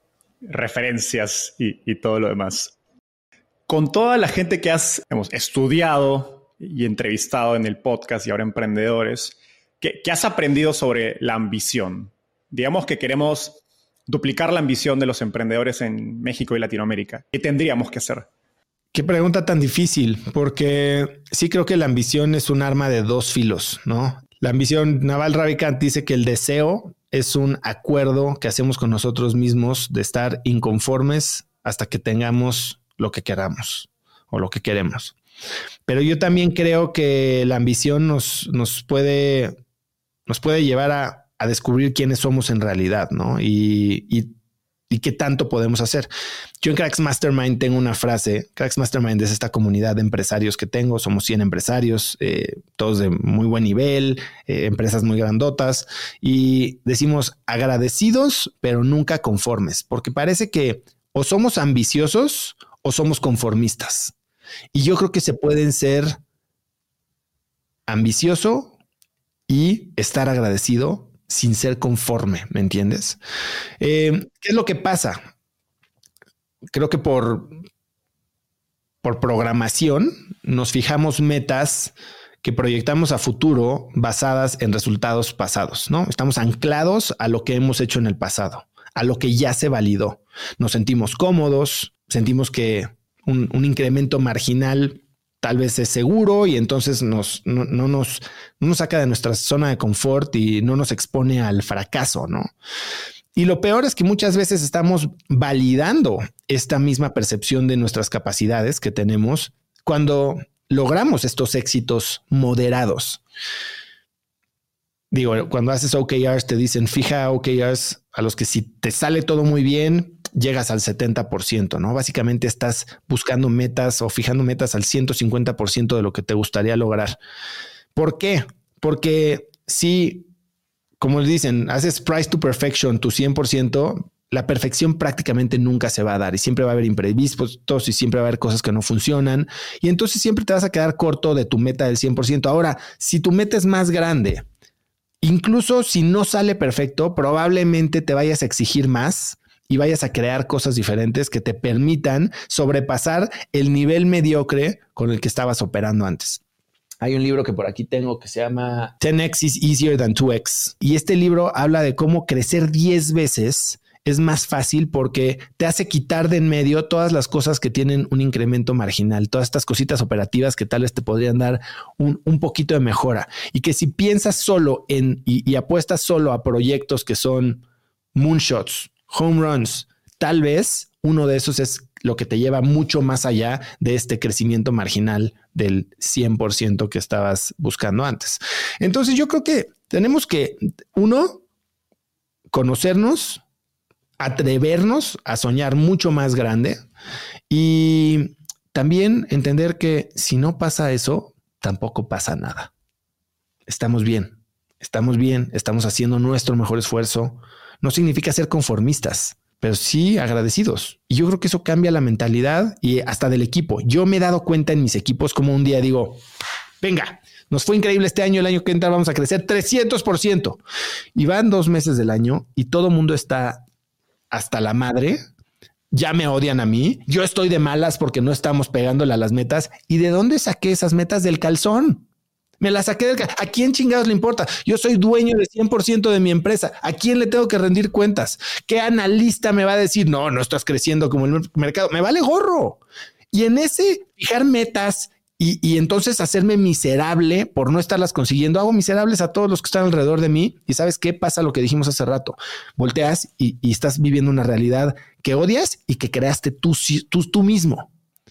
Referencias y, y todo lo demás. Con toda la gente que has hemos estudiado y entrevistado en el podcast y ahora emprendedores, ¿qué, qué has aprendido sobre la ambición? Digamos que queremos duplicar la ambición de los emprendedores en México y Latinoamérica. ¿Qué tendríamos que hacer? Qué pregunta tan difícil, porque sí creo que la ambición es un arma de dos filos, ¿no? La ambición, Naval Ravikant dice que el deseo es un acuerdo que hacemos con nosotros mismos de estar inconformes hasta que tengamos lo que queramos o lo que queremos. Pero yo también creo que la ambición nos, nos puede, nos puede llevar a a descubrir quiénes somos en realidad, ¿no? Y, y, y qué tanto podemos hacer. Yo en Cracks Mastermind tengo una frase. Cracks Mastermind es esta comunidad de empresarios que tengo. Somos cien empresarios, eh, todos de muy buen nivel, eh, empresas muy grandotas. Y decimos agradecidos, pero nunca conformes. Porque parece que o somos ambiciosos o somos conformistas. Y yo creo que se pueden ser ambicioso y estar agradecido sin ser conforme, ¿me entiendes? Eh, ¿Qué es lo que pasa? creo que por, por programación nos fijamos metas que proyectamos a futuro basadas en resultados pasados, ¿no? Estamos anclados a lo que hemos hecho en el pasado, a lo que ya se validó. Nos sentimos cómodos, sentimos que un, un incremento marginal tal vez es seguro y entonces nos, no, no, nos, no nos saca de nuestra zona de confort y no nos expone al fracaso, ¿no? Y lo peor es que muchas veces estamos validando esta misma percepción de nuestras capacidades que tenemos cuando logramos estos éxitos moderados. Digo, cuando haces O K Rs te dicen fija O K Rs a los que si te sale todo muy bien, llegas al setenta por ciento, ¿no? Básicamente estás buscando metas o fijando metas al ciento cincuenta por ciento de lo que te gustaría lograr. ¿Por qué? Porque si, como les dicen, haces price to perfection tu cien por ciento, la perfección prácticamente nunca se va a dar y siempre va a haber imprevistos y siempre va a haber cosas que no funcionan y entonces siempre te vas a quedar corto de tu meta del cien por ciento. Ahora, si tu meta es más grande, incluso si no sale perfecto, probablemente te vayas a exigir más y vayas a crear cosas diferentes que te permitan sobrepasar el nivel mediocre con el que estabas operando antes. Hay un libro que por aquí tengo que se llama ten X is easier than two X y este libro habla de cómo crecer diez veces es más fácil porque te hace quitar de en medio todas las cosas que tienen un incremento marginal, todas estas cositas operativas que tal vez te podrían dar un, un poquito de mejora. Y que si piensas solo en y, y apuestas solo a proyectos que son moonshots, home runs, tal vez uno de esos es lo que te lleva mucho más allá de este crecimiento marginal del cien por ciento que estabas buscando antes. Entonces yo creo que tenemos que, uno, conocernos, atrevernos a soñar mucho más grande y también entender que si no pasa eso, tampoco pasa nada. Estamos bien, estamos bien, estamos haciendo nuestro mejor esfuerzo. No significa ser conformistas, pero sí agradecidos. Y yo creo que eso cambia la mentalidad y hasta del equipo. Yo me he dado cuenta en mis equipos como un día digo, venga, nos fue increíble este año, el año que entra vamos a crecer trescientos por ciento. Y van dos meses del año y todo el mundo está hasta la madre, ya me odian a mí, yo estoy de malas porque no estamos pegándole a las metas. ¿Y de dónde saqué esas metas? Del calzón. Me las saqué del calzón. ¿A quién chingados le importa? Yo soy dueño del cien por ciento de mi empresa. ¿A quién le tengo que rendir cuentas? ¿Qué analista me va a decir? No, no estás creciendo como el mercado. Me vale gorro. Y en ese fijar metas Y, y entonces hacerme miserable por no estarlas consiguiendo, hago miserables a todos los que están alrededor de mí. Y ¿sabes qué pasa? Lo que dijimos hace rato, volteas y, y estás viviendo una realidad que odias y que creaste tú, tú, tú mismo.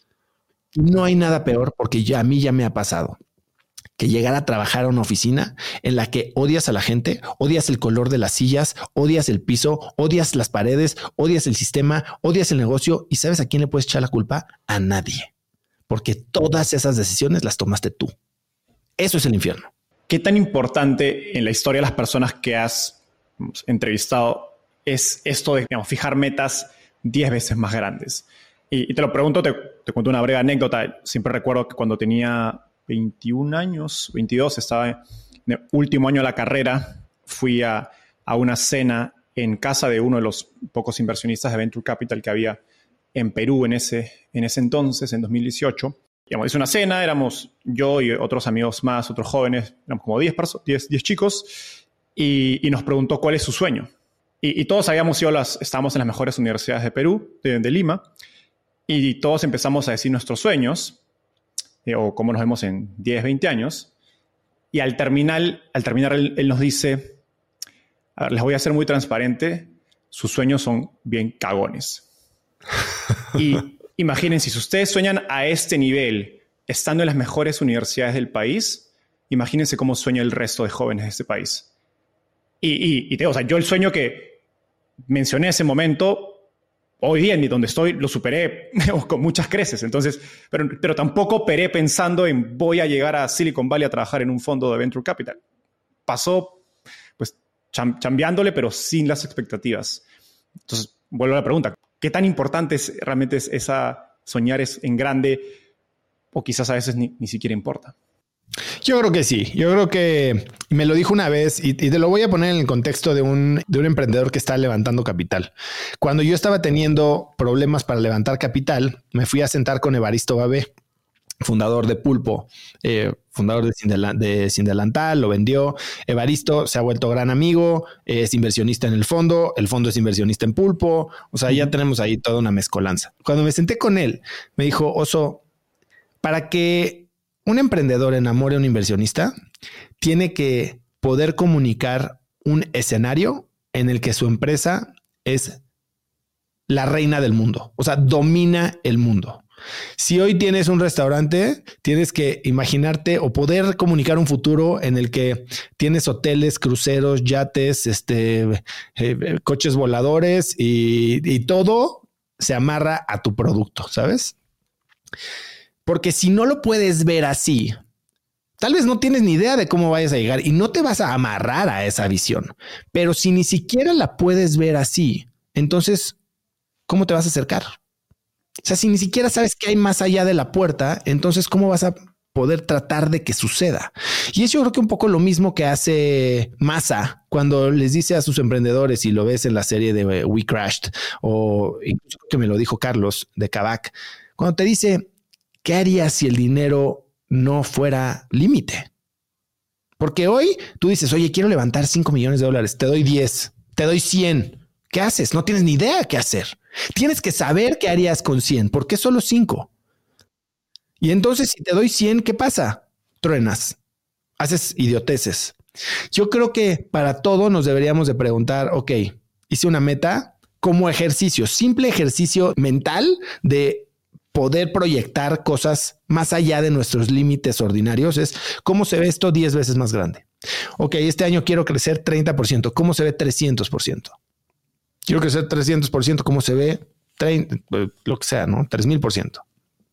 No hay nada peor porque ya a mí ya me ha pasado que llegar a trabajar a una oficina en la que odias a la gente, odias el color de las sillas, odias el piso, odias las paredes, odias el sistema, odias el negocio. ¿Y sabes a quién le puedes echar la culpa? A nadie. Porque todas esas decisiones las tomaste tú. Eso es el infierno. ¿Qué tan importante en la historia de las personas que has entrevistado es esto de, digamos, fijar metas diez veces más grandes? Y, y te lo pregunto, te, te cuento una breve anécdota. Siempre recuerdo que cuando tenía veintiún años, veintidós, estaba en el último año de la carrera, fui a, a una cena en casa de uno de los pocos inversionistas de Venture Capital que había en Perú en ese, en ese entonces, en dos mil dieciocho. Digamos, hice una cena, éramos yo y otros amigos más, otros jóvenes, éramos como diez, diez, diez chicos, y, y nos preguntó cuál es su sueño. Y, y todos habíamos ido, a las, estábamos en las mejores universidades de Perú, de, de Lima, y todos empezamos a decir nuestros sueños, eh, o cómo nos vemos en diez, veinte años, y al terminar, al terminar él, él nos dice, a ver, les voy a ser muy transparente, sus sueños son bien cagones. Y imagínense, si ustedes sueñan a este nivel, estando en las mejores universidades del país, imagínense cómo sueña el resto de jóvenes de este país. Y, y, y te digo, o sea, yo el sueño que mencioné en ese momento, hoy día en donde estoy, lo superé con muchas creces. Entonces, pero, pero tampoco operé pensando en voy a llegar a Silicon Valley a trabajar en un fondo de Venture Capital. Pasó, pues, cham, chambeándole, pero sin las expectativas. Entonces, vuelvo a la pregunta. ¿Qué tan importante es realmente es esa soñar es en grande o quizás a veces ni, ni siquiera importa? Yo creo que sí. Yo creo que me lo dijo una vez y, y te lo voy a poner en el contexto de un, de un emprendedor que está levantando capital. Cuando yo estaba teniendo problemas para levantar capital, me fui a sentar con Evaristo Babé, fundador de Pulpo, eh, fundador de Sin, Delan- de Sin Delantal, lo vendió. Evaristo se ha vuelto gran amigo, es inversionista en el fondo, el fondo es inversionista en Pulpo. O sea, ya tenemos ahí toda una mezcolanza. Cuando me senté con él, me dijo, Oso, para que un emprendedor enamore a un inversionista, tiene que poder comunicar un escenario en el que su empresa es la reina del mundo, o sea, domina el mundo. Si hoy tienes un restaurante, tienes que imaginarte o poder comunicar un futuro en el que tienes hoteles, cruceros, yates, este, eh, coches voladores y, y todo se amarra a tu producto, ¿sabes? Porque si no lo puedes ver así, tal vez no tienes ni idea de cómo vayas a llegar y no te vas a amarrar a esa visión. Pero si ni siquiera la puedes ver así, entonces, ¿cómo te vas a acercar? O sea, si ni siquiera sabes qué hay más allá de la puerta, entonces, ¿cómo vas a poder tratar de que suceda? Y es yo creo que un poco lo mismo que hace Masa cuando les dice a sus emprendedores, y lo ves en la serie de We Crashed, o incluso que me lo dijo Carlos de Kavak, cuando te dice, ¿qué harías si el dinero no fuera límite? Porque hoy tú dices, oye, quiero levantar cinco millones de dólares, te doy diez, te doy cien. ¿Qué haces? No tienes ni idea qué hacer. Tienes que saber qué harías con cien. ¿Por qué solo cinco? Y entonces, si te doy cien, ¿qué pasa? Truenas, haces idioteces. Yo creo que para todo nos deberíamos de preguntar, ok, hice una meta como ejercicio, simple ejercicio mental de poder proyectar cosas más allá de nuestros límites ordinarios. Es cómo se ve esto diez veces más grande. Ok, este año quiero crecer treinta por ciento. ¿Cómo se ve trescientos por ciento? Quiero crecer trescientos por ciento. ¿Cómo se ve treinta, lo que sea, ¿no? tres mil por ciento.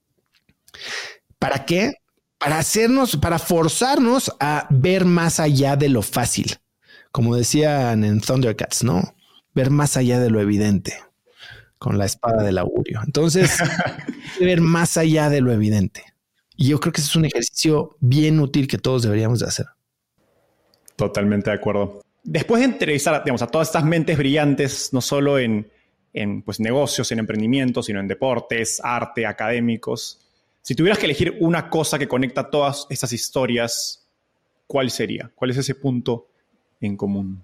¿Para qué? Para hacernos, para forzarnos a ver más allá de lo fácil. Como decían en Thundercats, ¿no? Ver más allá de lo evidente. Con la espada del augurio. Entonces, ver más allá de lo evidente. Y yo creo que ese es un ejercicio bien útil que todos deberíamos de hacer. Totalmente de acuerdo. Después de entrevistar, digamos, a todas estas mentes brillantes, no solo en, en pues, negocios, en emprendimientos, sino en deportes, arte, académicos, si tuvieras que elegir una cosa que conecta todas estas historias, ¿cuál sería? ¿Cuál es ese punto en común?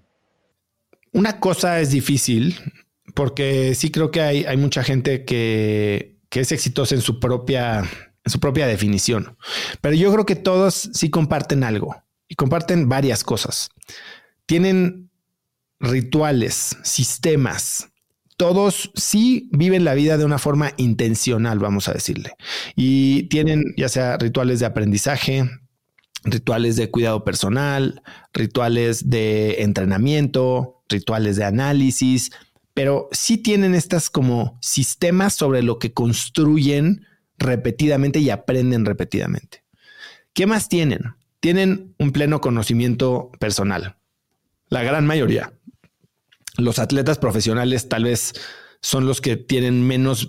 Una cosa es difícil, porque sí creo que hay, hay mucha gente que, que es exitosa en su propia, en su propia definición. Pero yo creo que todos sí comparten algo y comparten varias cosas. Tienen rituales, sistemas. Todos sí viven la vida de una forma intencional, vamos a decirle. Y tienen ya sea rituales de aprendizaje, rituales de cuidado personal, rituales de entrenamiento, rituales de análisis, pero sí tienen estas como sistemas sobre lo que construyen repetidamente y aprenden repetidamente. ¿Qué más tienen? Tienen un pleno conocimiento personal. La gran mayoría. Los atletas profesionales tal vez son los que tienen menos,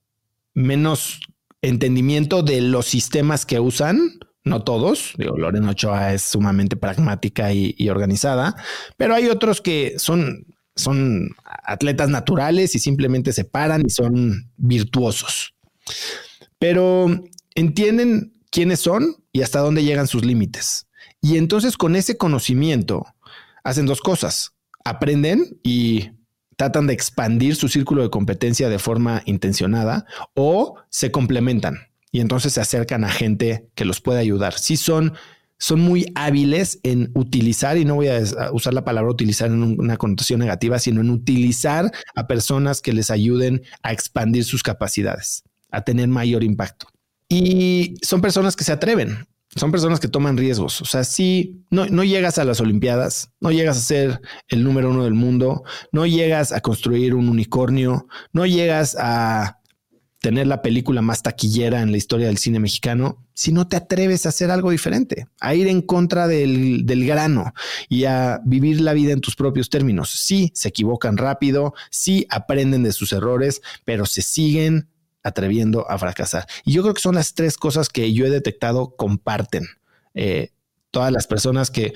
menos entendimiento de los sistemas que usan. No todos. Digo, Lorena Ochoa es sumamente pragmática y, y organizada, pero hay otros que son... son atletas naturales y simplemente se paran y son virtuosos. Pero entienden quiénes son y hasta dónde llegan sus límites. Y entonces con ese conocimiento hacen dos cosas. Aprenden y tratan de expandir su círculo de competencia de forma intencionada, o se complementan y entonces se acercan a gente que los puede ayudar. Sí son... son muy hábiles en utilizar, y no voy a usar la palabra utilizar en una connotación negativa, sino en utilizar a personas que les ayuden a expandir sus capacidades, a tener mayor impacto. Y son personas que se atreven, son personas que toman riesgos. O sea, si no, no llegas a las Olimpiadas, no llegas a ser el número uno del mundo, no llegas a construir un unicornio, no llegas a tener la película más taquillera en la historia del cine mexicano, si no te atreves a hacer algo diferente, a ir en contra del, del grano y a vivir la vida en tus propios términos. Sí, se equivocan rápido, sí aprenden de sus errores, pero se siguen atreviendo a fracasar. Y yo creo que son las tres cosas que yo he detectado comparten eh, todas las personas que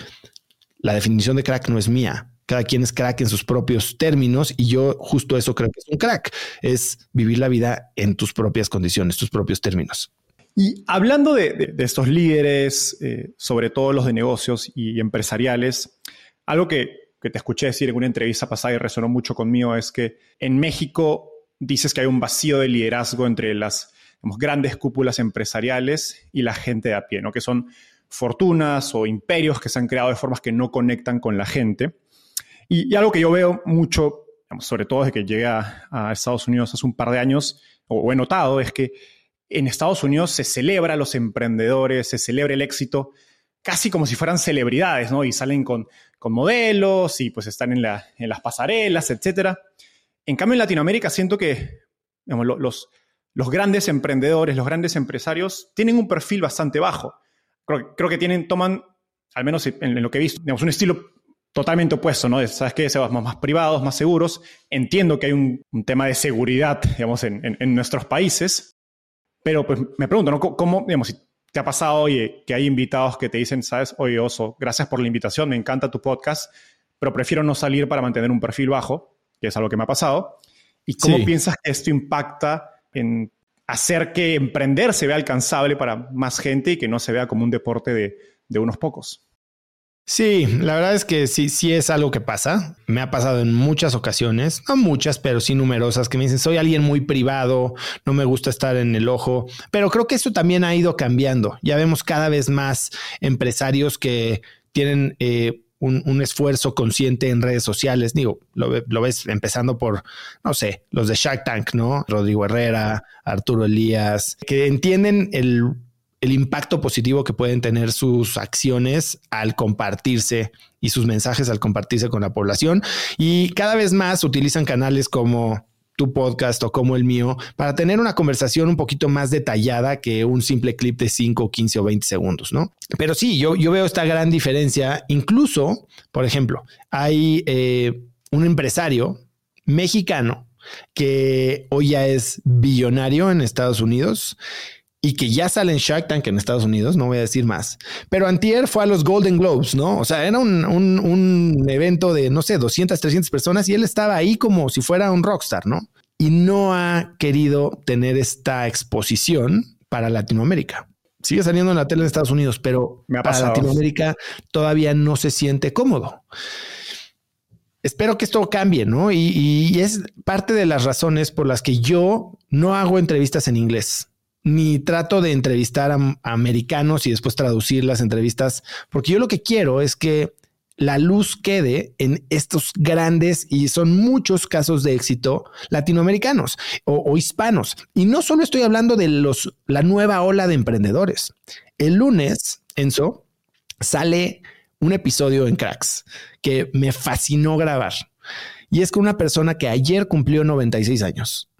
la definición de crack no es mía. Cada quien es crack en sus propios términos y yo justo eso creo que es un crack, es vivir la vida en tus propias condiciones, tus propios términos. Y hablando de, de, de estos líderes, eh, sobre todo los de negocios y empresariales, algo que, que te escuché decir en una entrevista pasada y resonó mucho conmigo es que en México dices que hay un vacío de liderazgo entre las, digamos, grandes cúpulas empresariales y la gente de a pie, ¿no? Que son fortunas o imperios que se han creado de formas que no conectan con la gente. Y, y algo que yo veo mucho, digamos, sobre todo desde que llegué a, a Estados Unidos hace un par de años, o, o he notado, es que en Estados Unidos se celebra a los emprendedores, se celebra el éxito casi como si fueran celebridades, ¿no? Y salen con, con modelos y pues están en, la, en las pasarelas, etcétera. En cambio, en Latinoamérica siento que, digamos, los, los grandes emprendedores, los grandes empresarios tienen un perfil bastante bajo. Creo, creo que tienen, toman, al menos en, en lo que he visto, digamos, un estilo totalmente opuesto, ¿no? ¿Sabes qué? Se van más, más privados, más seguros. Entiendo que hay un, un tema de seguridad, digamos, en, en, en nuestros países. Pero pues me pregunto, ¿no? ¿Cómo, digamos, si te ha pasado, oye, que hay invitados que te dicen, sabes, oye, Oso, gracias por la invitación, me encanta tu podcast, pero prefiero no salir para mantener un perfil bajo, que es algo que me ha pasado? ¿Y cómo sí. piensas que esto impacta en hacer que emprender se vea alcanzable para más gente y que no se vea como un deporte de, de unos pocos? Sí, la verdad es que sí, sí es algo que pasa. Me ha pasado en muchas ocasiones, no muchas, pero sí numerosas, que me dicen, soy alguien muy privado, no me gusta estar en el ojo, pero creo que eso también ha ido cambiando. Ya vemos cada vez más empresarios que tienen eh, un, un esfuerzo consciente en redes sociales. Digo, lo, lo ves empezando por, no sé, los de Shark Tank, ¿no? Rodrigo Herrera, Arturo Elías, que entienden el el impacto positivo que pueden tener sus acciones al compartirse y sus mensajes al compartirse con la población. Y cada vez más utilizan canales como tu podcast o como el mío para tener una conversación un poquito más detallada que un simple clip de cinco, quince o veinte segundos, ¿no? Pero sí, yo, yo veo esta gran diferencia. Incluso, por ejemplo, hay eh, un empresario mexicano que hoy ya es billonario en Estados Unidos y que ya sale en Shark Tank en Estados Unidos, no voy a decir más. Pero antier fue a los Golden Globes, ¿no? O sea, era un, un, un evento de, no sé, doscientas, trescientas personas y él estaba ahí como si fuera un rockstar, ¿no? Y no ha querido tener esta exposición para Latinoamérica. Sigue saliendo en la tele en Estados Unidos, pero para Latinoamérica todavía no se siente cómodo. Espero que esto cambie, ¿no? Y, y es parte de las razones por las que yo no hago entrevistas en inglés, ni trato de entrevistar a, a americanos y después traducir las entrevistas, porque yo lo que quiero es que la luz quede en estos grandes, y son muchos casos de éxito, latinoamericanos o, o hispanos. Y no solo estoy hablando de los, la nueva ola de emprendedores. El lunes, Enzo, sale un episodio en Cracks que me fascinó grabar. Y es con una persona que ayer cumplió noventa y seis años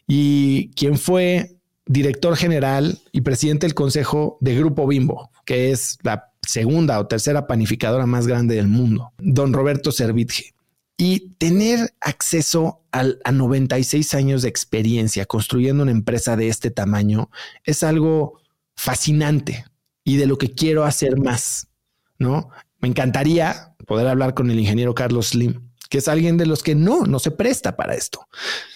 y quien fue director general y presidente del consejo de Grupo Bimbo, que es la segunda o tercera panificadora más grande del mundo, don Roberto Servitje. Y tener acceso al, a noventa y seis años de experiencia construyendo una empresa de este tamaño es algo fascinante y de lo que quiero hacer más, ¿no? Me encantaría poder hablar con el ingeniero Carlos Slim, que es alguien de los que no, no se presta para esto.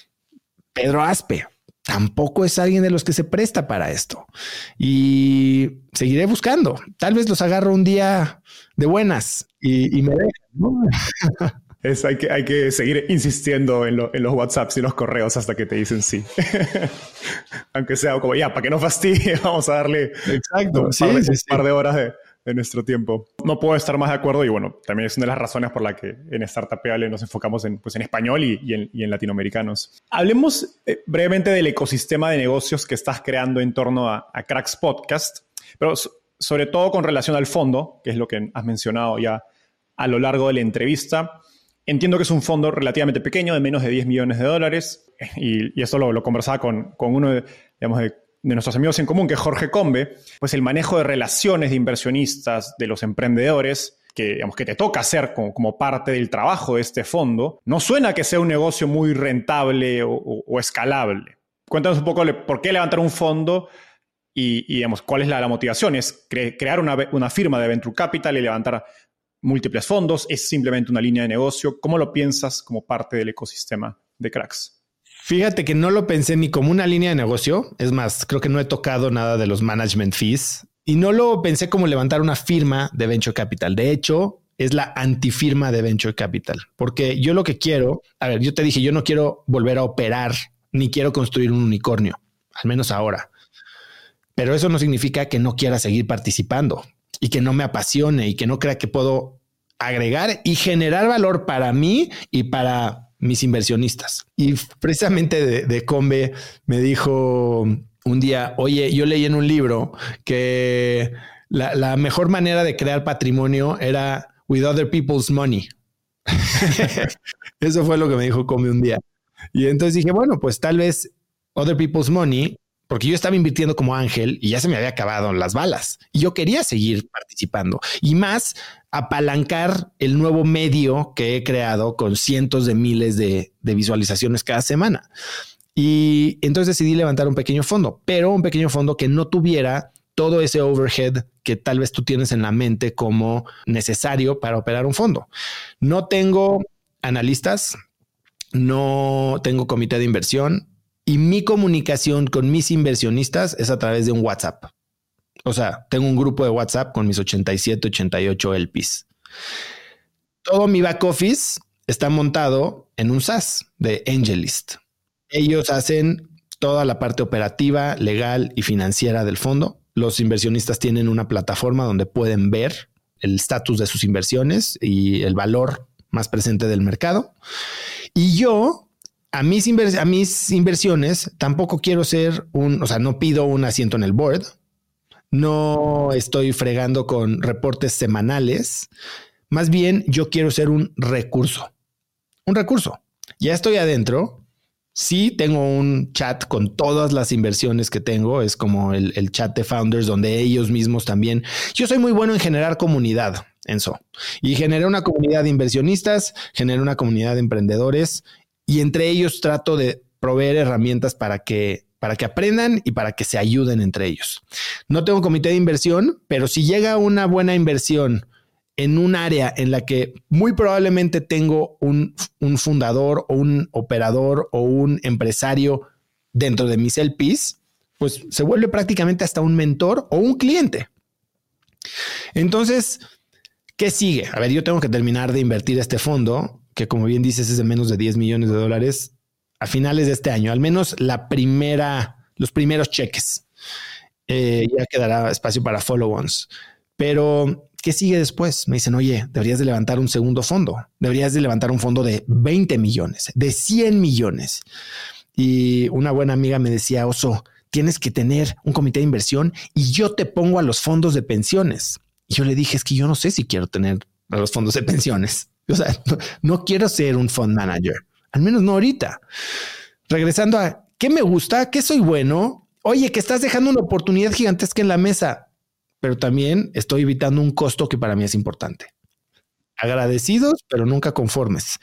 Pedro Aspe tampoco es alguien de los que se presta para esto. Y seguiré buscando. Tal vez los agarro un día de buenas y, y me dejan, ¿no? Es, hay, que, hay que seguir insistiendo en, lo, en los WhatsApps y los correos hasta que te dicen sí. Aunque sea como ya, para que no fastidie, vamos a darle Exacto, un, sí, par, de, sí, un sí. par de horas de, de nuestro tiempo. No puedo estar más de acuerdo y bueno, también es una de las razones por la que en Startupeable nos enfocamos en, pues, en español y, y, en, y en latinoamericanos. Hablemos eh, brevemente del ecosistema de negocios que estás creando en torno a, a Cracks Podcast, pero so, sobre todo con relación al fondo, que es lo que has mencionado ya a lo largo de la entrevista. Entiendo que es un fondo relativamente pequeño, de menos de diez millones de dólares, y, y esto lo, lo conversaba con, con uno de, digamos, de, de nuestros amigos en común, que es Jorge Combe. Pues el manejo de relaciones de inversionistas, de los emprendedores, que, digamos, que te toca hacer como, como parte del trabajo de este fondo, no suena que sea un negocio muy rentable o, o, o escalable. Cuéntanos un poco por qué levantar un fondo Y, y digamos, ¿cuál es la, la motivación? ¿Es cre- crear una, una firma de Venture Capital y levantar múltiples fondos? ¿Es simplemente una línea de negocio? ¿Cómo lo piensas como parte del ecosistema de Cracks? Fíjate que no lo pensé ni como una línea de negocio. Es más, creo que no he tocado nada de los management fees. Y no lo pensé como levantar una firma de Venture Capital. De hecho, es la antifirma de Venture Capital. Porque yo lo que quiero... A ver, yo te dije, yo no quiero volver a operar ni quiero construir un unicornio. Al menos ahora. Pero eso no significa que no quiera seguir participando y que no me apasione y que no crea que puedo agregar y generar valor para mí y para mis inversionistas. Y precisamente de, de Combe me dijo un día, oye, yo leí en un libro que la, la mejor manera de crear patrimonio era with other people's money. Eso fue lo que me dijo Combe un día. Y entonces dije, bueno, pues tal vez other people's money, porque yo estaba invirtiendo como ángel y ya se me había acabado las balas y yo quería seguir participando y más apalancar el nuevo medio que he creado con cientos de miles de, de visualizaciones cada semana. Y entonces decidí levantar un pequeño fondo, pero un pequeño fondo que no tuviera todo ese overhead que tal vez tú tienes en la mente como necesario para operar un fondo. No tengo analistas, no tengo comité de inversión. Y mi comunicación con mis inversionistas es a través de un WhatsApp. O sea, tengo un grupo de WhatsApp con mis ochenta y siete, ochenta y ocho L Ps. Todo mi back office está montado en un SaaS de AngelList. Ellos hacen toda la parte operativa, legal y financiera del fondo. Los inversionistas tienen una plataforma donde pueden ver el estatus de sus inversiones y el valor más presente del mercado. Y yo... A mis, invers- a mis inversiones tampoco quiero ser un, o sea, no pido un asiento en el board, no estoy fregando con reportes semanales, más bien yo quiero ser un recurso, un recurso. Ya estoy adentro, sí tengo un chat con todas las inversiones que tengo, es como el, el chat de founders donde ellos mismos también. Yo soy muy bueno en generar comunidad, Enzo, y generé una comunidad de inversionistas, generé una comunidad de emprendedores. Y entre ellos trato de proveer herramientas para que, para que aprendan y para que se ayuden entre ellos. No tengo comité de inversión, pero si llega una buena inversión en un área en la que muy probablemente tengo un, un fundador o un operador o un empresario dentro de mis L Ps, pues se vuelve prácticamente hasta un mentor o un cliente. Entonces, ¿qué sigue? A ver, yo tengo que terminar de invertir este fondo, que como bien dices es de menos de diez millones de dólares a finales de este año, al menos la primera, los primeros cheques. Eh, ya quedará espacio para follow-ons. Pero, ¿qué sigue después? Me dicen, oye, deberías de levantar un segundo fondo. Deberías de levantar un fondo de veinte millones, de cien millones. Y una buena amiga me decía, Oso, tienes que tener un comité de inversión y yo te pongo a los fondos de pensiones. Y yo le dije, es que yo no sé si quiero tener a los fondos de pensiones. O sea, no, no quiero ser un fund manager, al menos no ahorita. Regresando a qué me gusta, qué soy bueno. Oye, que estás dejando una oportunidad gigantesca en la mesa, pero también estoy evitando un costo que para mí es importante. Agradecidos, pero nunca conformes.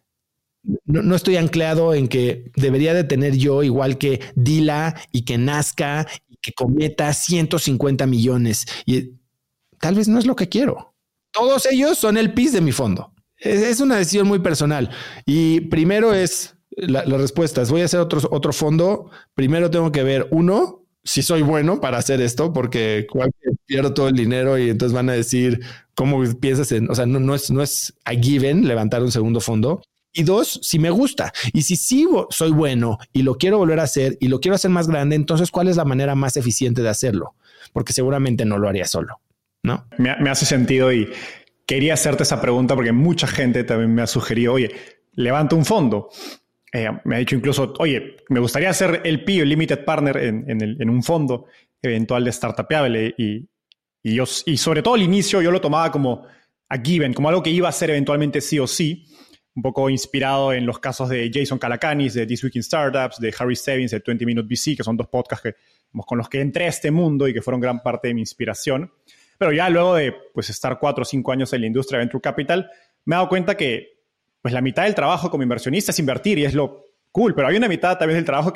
No, no estoy anclado en que debería de tener yo igual que Dila y que Nazca y que cometa ciento cincuenta millones. Y tal vez no es lo que quiero. Todos ellos son el P I S de mi fondo. Es una decisión muy personal y primero es la, la respuesta es voy a hacer otro, otro fondo. Primero tengo que ver uno, si soy bueno para hacer esto, porque pierdo todo el dinero y entonces van a decir cómo piensas en, o sea, no, no es, no es a given levantar un segundo fondo. Y dos, si me gusta y si sí soy bueno y lo quiero volver a hacer y lo quiero hacer más grande, entonces ¿cuál es la manera más eficiente de hacerlo? Porque seguramente no lo haría solo, ¿no? Me, me hace sentido y quería hacerte esa pregunta porque mucha gente también me ha sugerido, oye, levanta un fondo. Eh, me ha dicho incluso, oye, me gustaría ser el P I, el Limited Partner en, en, el, en un fondo eventual de Startupeable. Y, y, yo, y sobre todo al inicio yo lo tomaba como a given, como algo que iba a ser eventualmente sí o sí, un poco inspirado en los casos de Jason Calacanis, de This Week in Startups, de Harry Stebbins, de veinte Minute V C, que son dos podcasts que, con los que entré a este mundo y que fueron gran parte de mi inspiración. Pero ya luego de pues, estar cuatro o cinco años en la industria de Venture Capital, me he dado cuenta que pues, la mitad del trabajo como inversionista es invertir y es lo cool, pero hay una mitad también del trabajo que,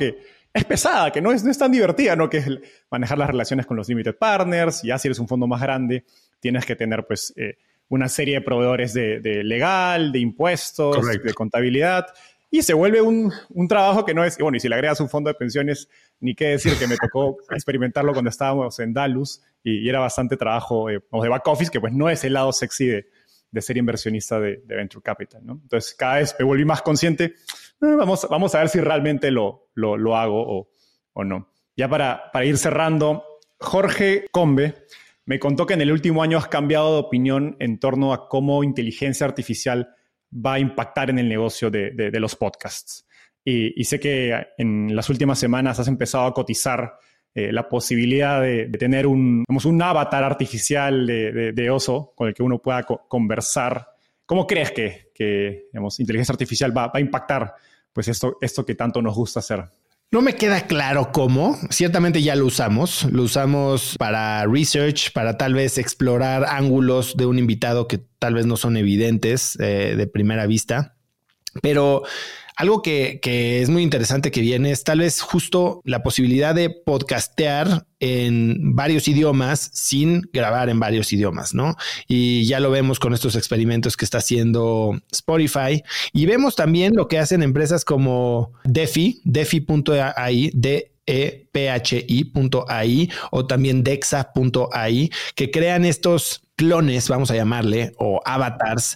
es pesada, que no es, no es tan divertida, ¿no? Que es manejar las relaciones con los limited partners. Ya si eres un fondo más grande, tienes que tener pues eh, una serie de proveedores de, de legal, de impuestos, correcto, de contabilidad. Y se vuelve un, un trabajo que no es... Bueno, y si le agregas un fondo de pensiones, ni qué decir, que me tocó experimentarlo cuando estábamos en Dalus y, y era bastante trabajo eh, de back office, que pues no es el lado sexy de, de ser inversionista de, de Venture Capital, ¿no? Entonces, cada vez me volví más consciente. Eh, vamos, vamos a ver si realmente lo, lo, lo hago o, o no. Ya para, para ir cerrando, Jorge Combe me contó que en el último año has cambiado de opinión en torno a cómo inteligencia artificial va a impactar en el negocio de, de, de los podcasts. Y, y sé que en las últimas semanas has empezado a cotizar eh, la posibilidad de, de tener un, digamos, un avatar artificial de, de, de Oso con el que uno pueda co- conversar. ¿Cómo crees que, que digamos, inteligencia artificial va, va a impactar pues esto, esto que tanto nos gusta hacer? No me queda claro cómo. Ciertamente ya lo usamos. Lo usamos para research, para tal vez explorar ángulos de un invitado que tal vez no son evidentes eh, de primera vista. Pero algo que, que es muy interesante que viene es tal vez justo la posibilidad de podcastear en varios idiomas sin grabar en varios idiomas, ¿no? Y ya lo vemos con estos experimentos que está haciendo Spotify y vemos también lo que hacen empresas como Defi, defi punto a i, D E P H I punto a i o también Dexa punto a i, que crean estos clones, vamos a llamarle, o avatars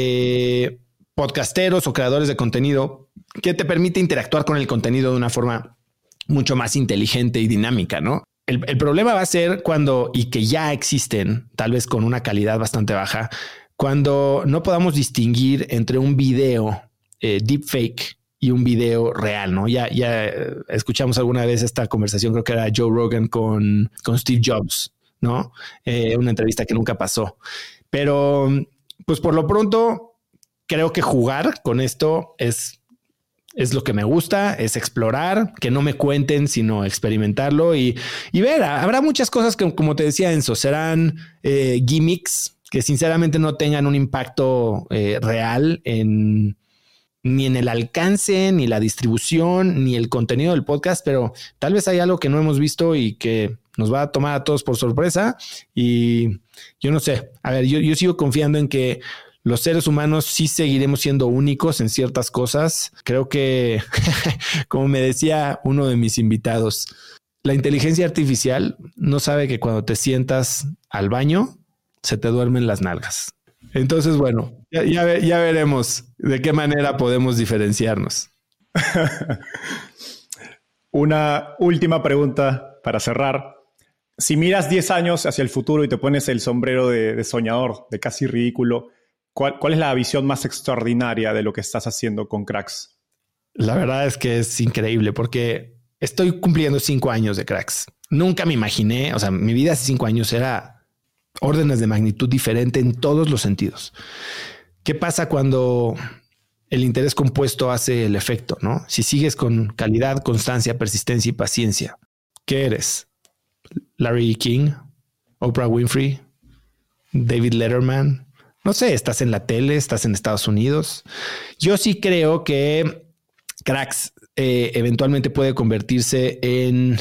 de podcasteros o creadores de contenido que te permite interactuar con el contenido de una forma mucho más inteligente y dinámica, ¿no? El, el problema va a ser cuando, y que ya existen, tal vez con una calidad bastante baja, cuando no podamos distinguir entre un video eh, deepfake y un video real, ¿no? Ya, ya escuchamos alguna vez esta conversación, creo que era Joe Rogan con, con Steve Jobs, ¿no? Eh, una entrevista que nunca pasó. Pero, pues por lo pronto, creo que jugar con esto es, es lo que me gusta, es explorar, que no me cuenten, sino experimentarlo y, y ver. Habrá muchas cosas que, como te decía Enzo, serán eh, gimmicks que sinceramente no tengan un impacto eh, real en ni en el alcance, ni la distribución, ni el contenido del podcast, pero tal vez hay algo que no hemos visto y que nos va a tomar a todos por sorpresa. Y yo no sé, a ver, yo, yo sigo confiando en que los seres humanos sí seguiremos siendo únicos en ciertas cosas. Creo que, como me decía uno de mis invitados, la inteligencia artificial no sabe que cuando te sientas al baño se te duermen las nalgas. Entonces, bueno, ya, ya, ya veremos de qué manera podemos diferenciarnos. Una última pregunta para cerrar. Si miras diez años hacia el futuro y te pones el sombrero de, de soñador, de casi ridículo, ¿cuál, ¿cuál es la visión más extraordinaria de lo que estás haciendo con Cracks? La verdad es que es increíble porque estoy cumpliendo cinco años de Cracks. Nunca me imaginé, o sea, mi vida hace cinco años era órdenes de magnitud diferente en todos los sentidos. ¿Qué pasa cuando el interés compuesto hace el efecto, ¿no? Si sigues con calidad, constancia, persistencia y paciencia, ¿qué eres? Larry King, Oprah Winfrey, David Letterman. No sé, estás en la tele, estás en Estados Unidos. Yo sí creo que Cracks eh, eventualmente puede convertirse en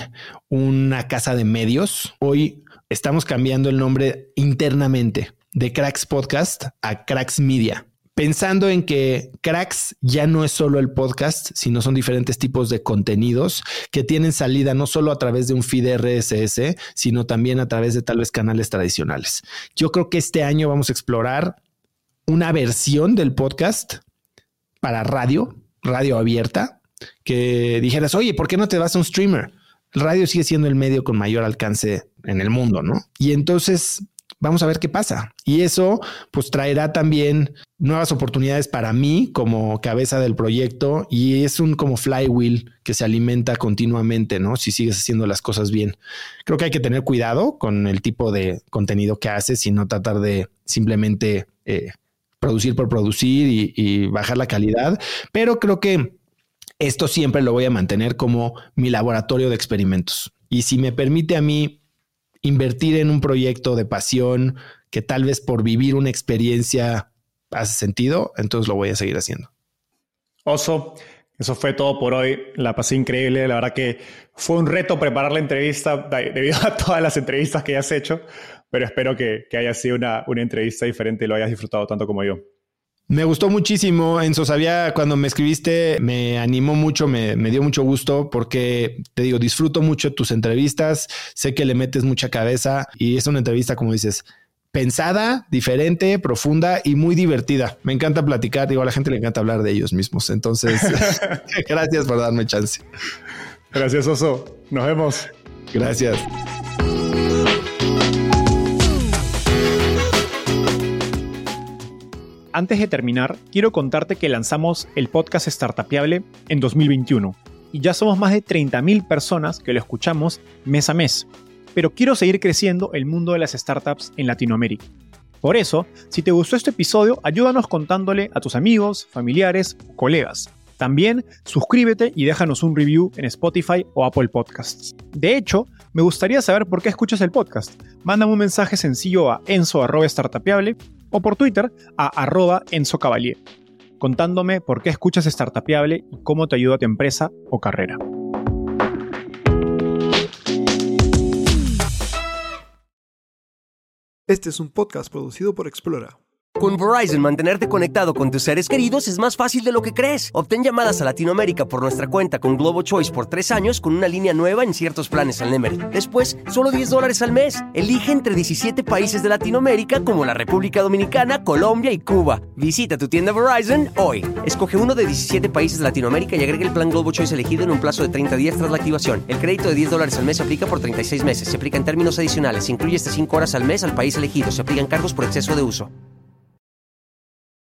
una casa de medios. Hoy estamos cambiando el nombre internamente de Cracks Podcast a Cracks Media, pensando en que Cracks ya no es solo el podcast, sino son diferentes tipos de contenidos que tienen salida no solo a través de un feed R S S, sino también a través de tal vez canales tradicionales. Yo creo que este año vamos a explorar una versión del podcast para radio, radio abierta, que dijeras, oye, ¿por qué no te vas a un streamer? El radio sigue siendo el medio con mayor alcance en el mundo, ¿no? Y entonces vamos a ver qué pasa. Y eso pues traerá también nuevas oportunidades para mí como cabeza del proyecto y es un como flywheel que se alimenta continuamente, ¿no? Si sigues haciendo las cosas bien. Creo que hay que tener cuidado con el tipo de contenido que haces y no tratar de simplemente eh, producir por producir y, y bajar la calidad. Pero creo que esto siempre lo voy a mantener como mi laboratorio de experimentos. Y si me permite a mí invertir en un proyecto de pasión que tal vez por vivir una experiencia hace sentido, entonces lo voy a seguir haciendo. Oso, Eso fue todo por hoy. La pasé increíble. La verdad que fue un reto preparar la entrevista debido a todas las entrevistas que ya has hecho, pero espero que, que haya sido una, una entrevista diferente y lo hayas disfrutado tanto como yo. Me gustó muchísimo, Enzo. Sabía cuando me escribiste, me animó mucho, me, me dio mucho gusto porque, te digo, disfruto mucho tus entrevistas. Sé que le metes mucha cabeza y es una entrevista, como dices, pensada, diferente, profunda y muy divertida. Me encanta platicar. Digo, a la gente le encanta hablar de ellos mismos. Entonces, gracias por darme chance. Gracias, Oso. Nos vemos. Gracias. Antes de terminar, quiero contarte que lanzamos el podcast Startupiable en dos mil veintiuno y ya somos más de treinta mil personas que lo escuchamos mes a mes. Pero quiero seguir creciendo el mundo de las startups en Latinoamérica. Por eso, si te gustó este episodio, ayúdanos contándole a tus amigos, familiares, colegas. También suscríbete y déjanos un review en Spotify o Apple Podcasts. De hecho, me gustaría saber por qué escuchas el podcast. Mándame un mensaje sencillo a enzo arroba startupiable o por Twitter a arroba Enzo Cavalier, contándome por qué escuchas Startupiable y cómo te ayuda a tu empresa o carrera. Este es un podcast producido por Explora. Con Verizon, mantenerte conectado con tus seres queridos es más fácil de lo que crees. Obtén llamadas a Latinoamérica por nuestra cuenta con Globo Choice por tres años con una línea nueva en ciertos planes al Nemery. Después, solo diez dólares al mes. Elige entre diecisiete países de Latinoamérica como la República Dominicana, Colombia y Cuba. Visita tu tienda Verizon hoy. Escoge uno de diecisiete países de Latinoamérica y agrega el plan Globo Choice elegido en un plazo de treinta días tras la activación. El crédito de diez dólares al mes se aplica por treinta y seis meses. Se aplica en términos adicionales. Se incluye hasta cinco horas al mes al país elegido. Se aplican cargos por exceso de uso.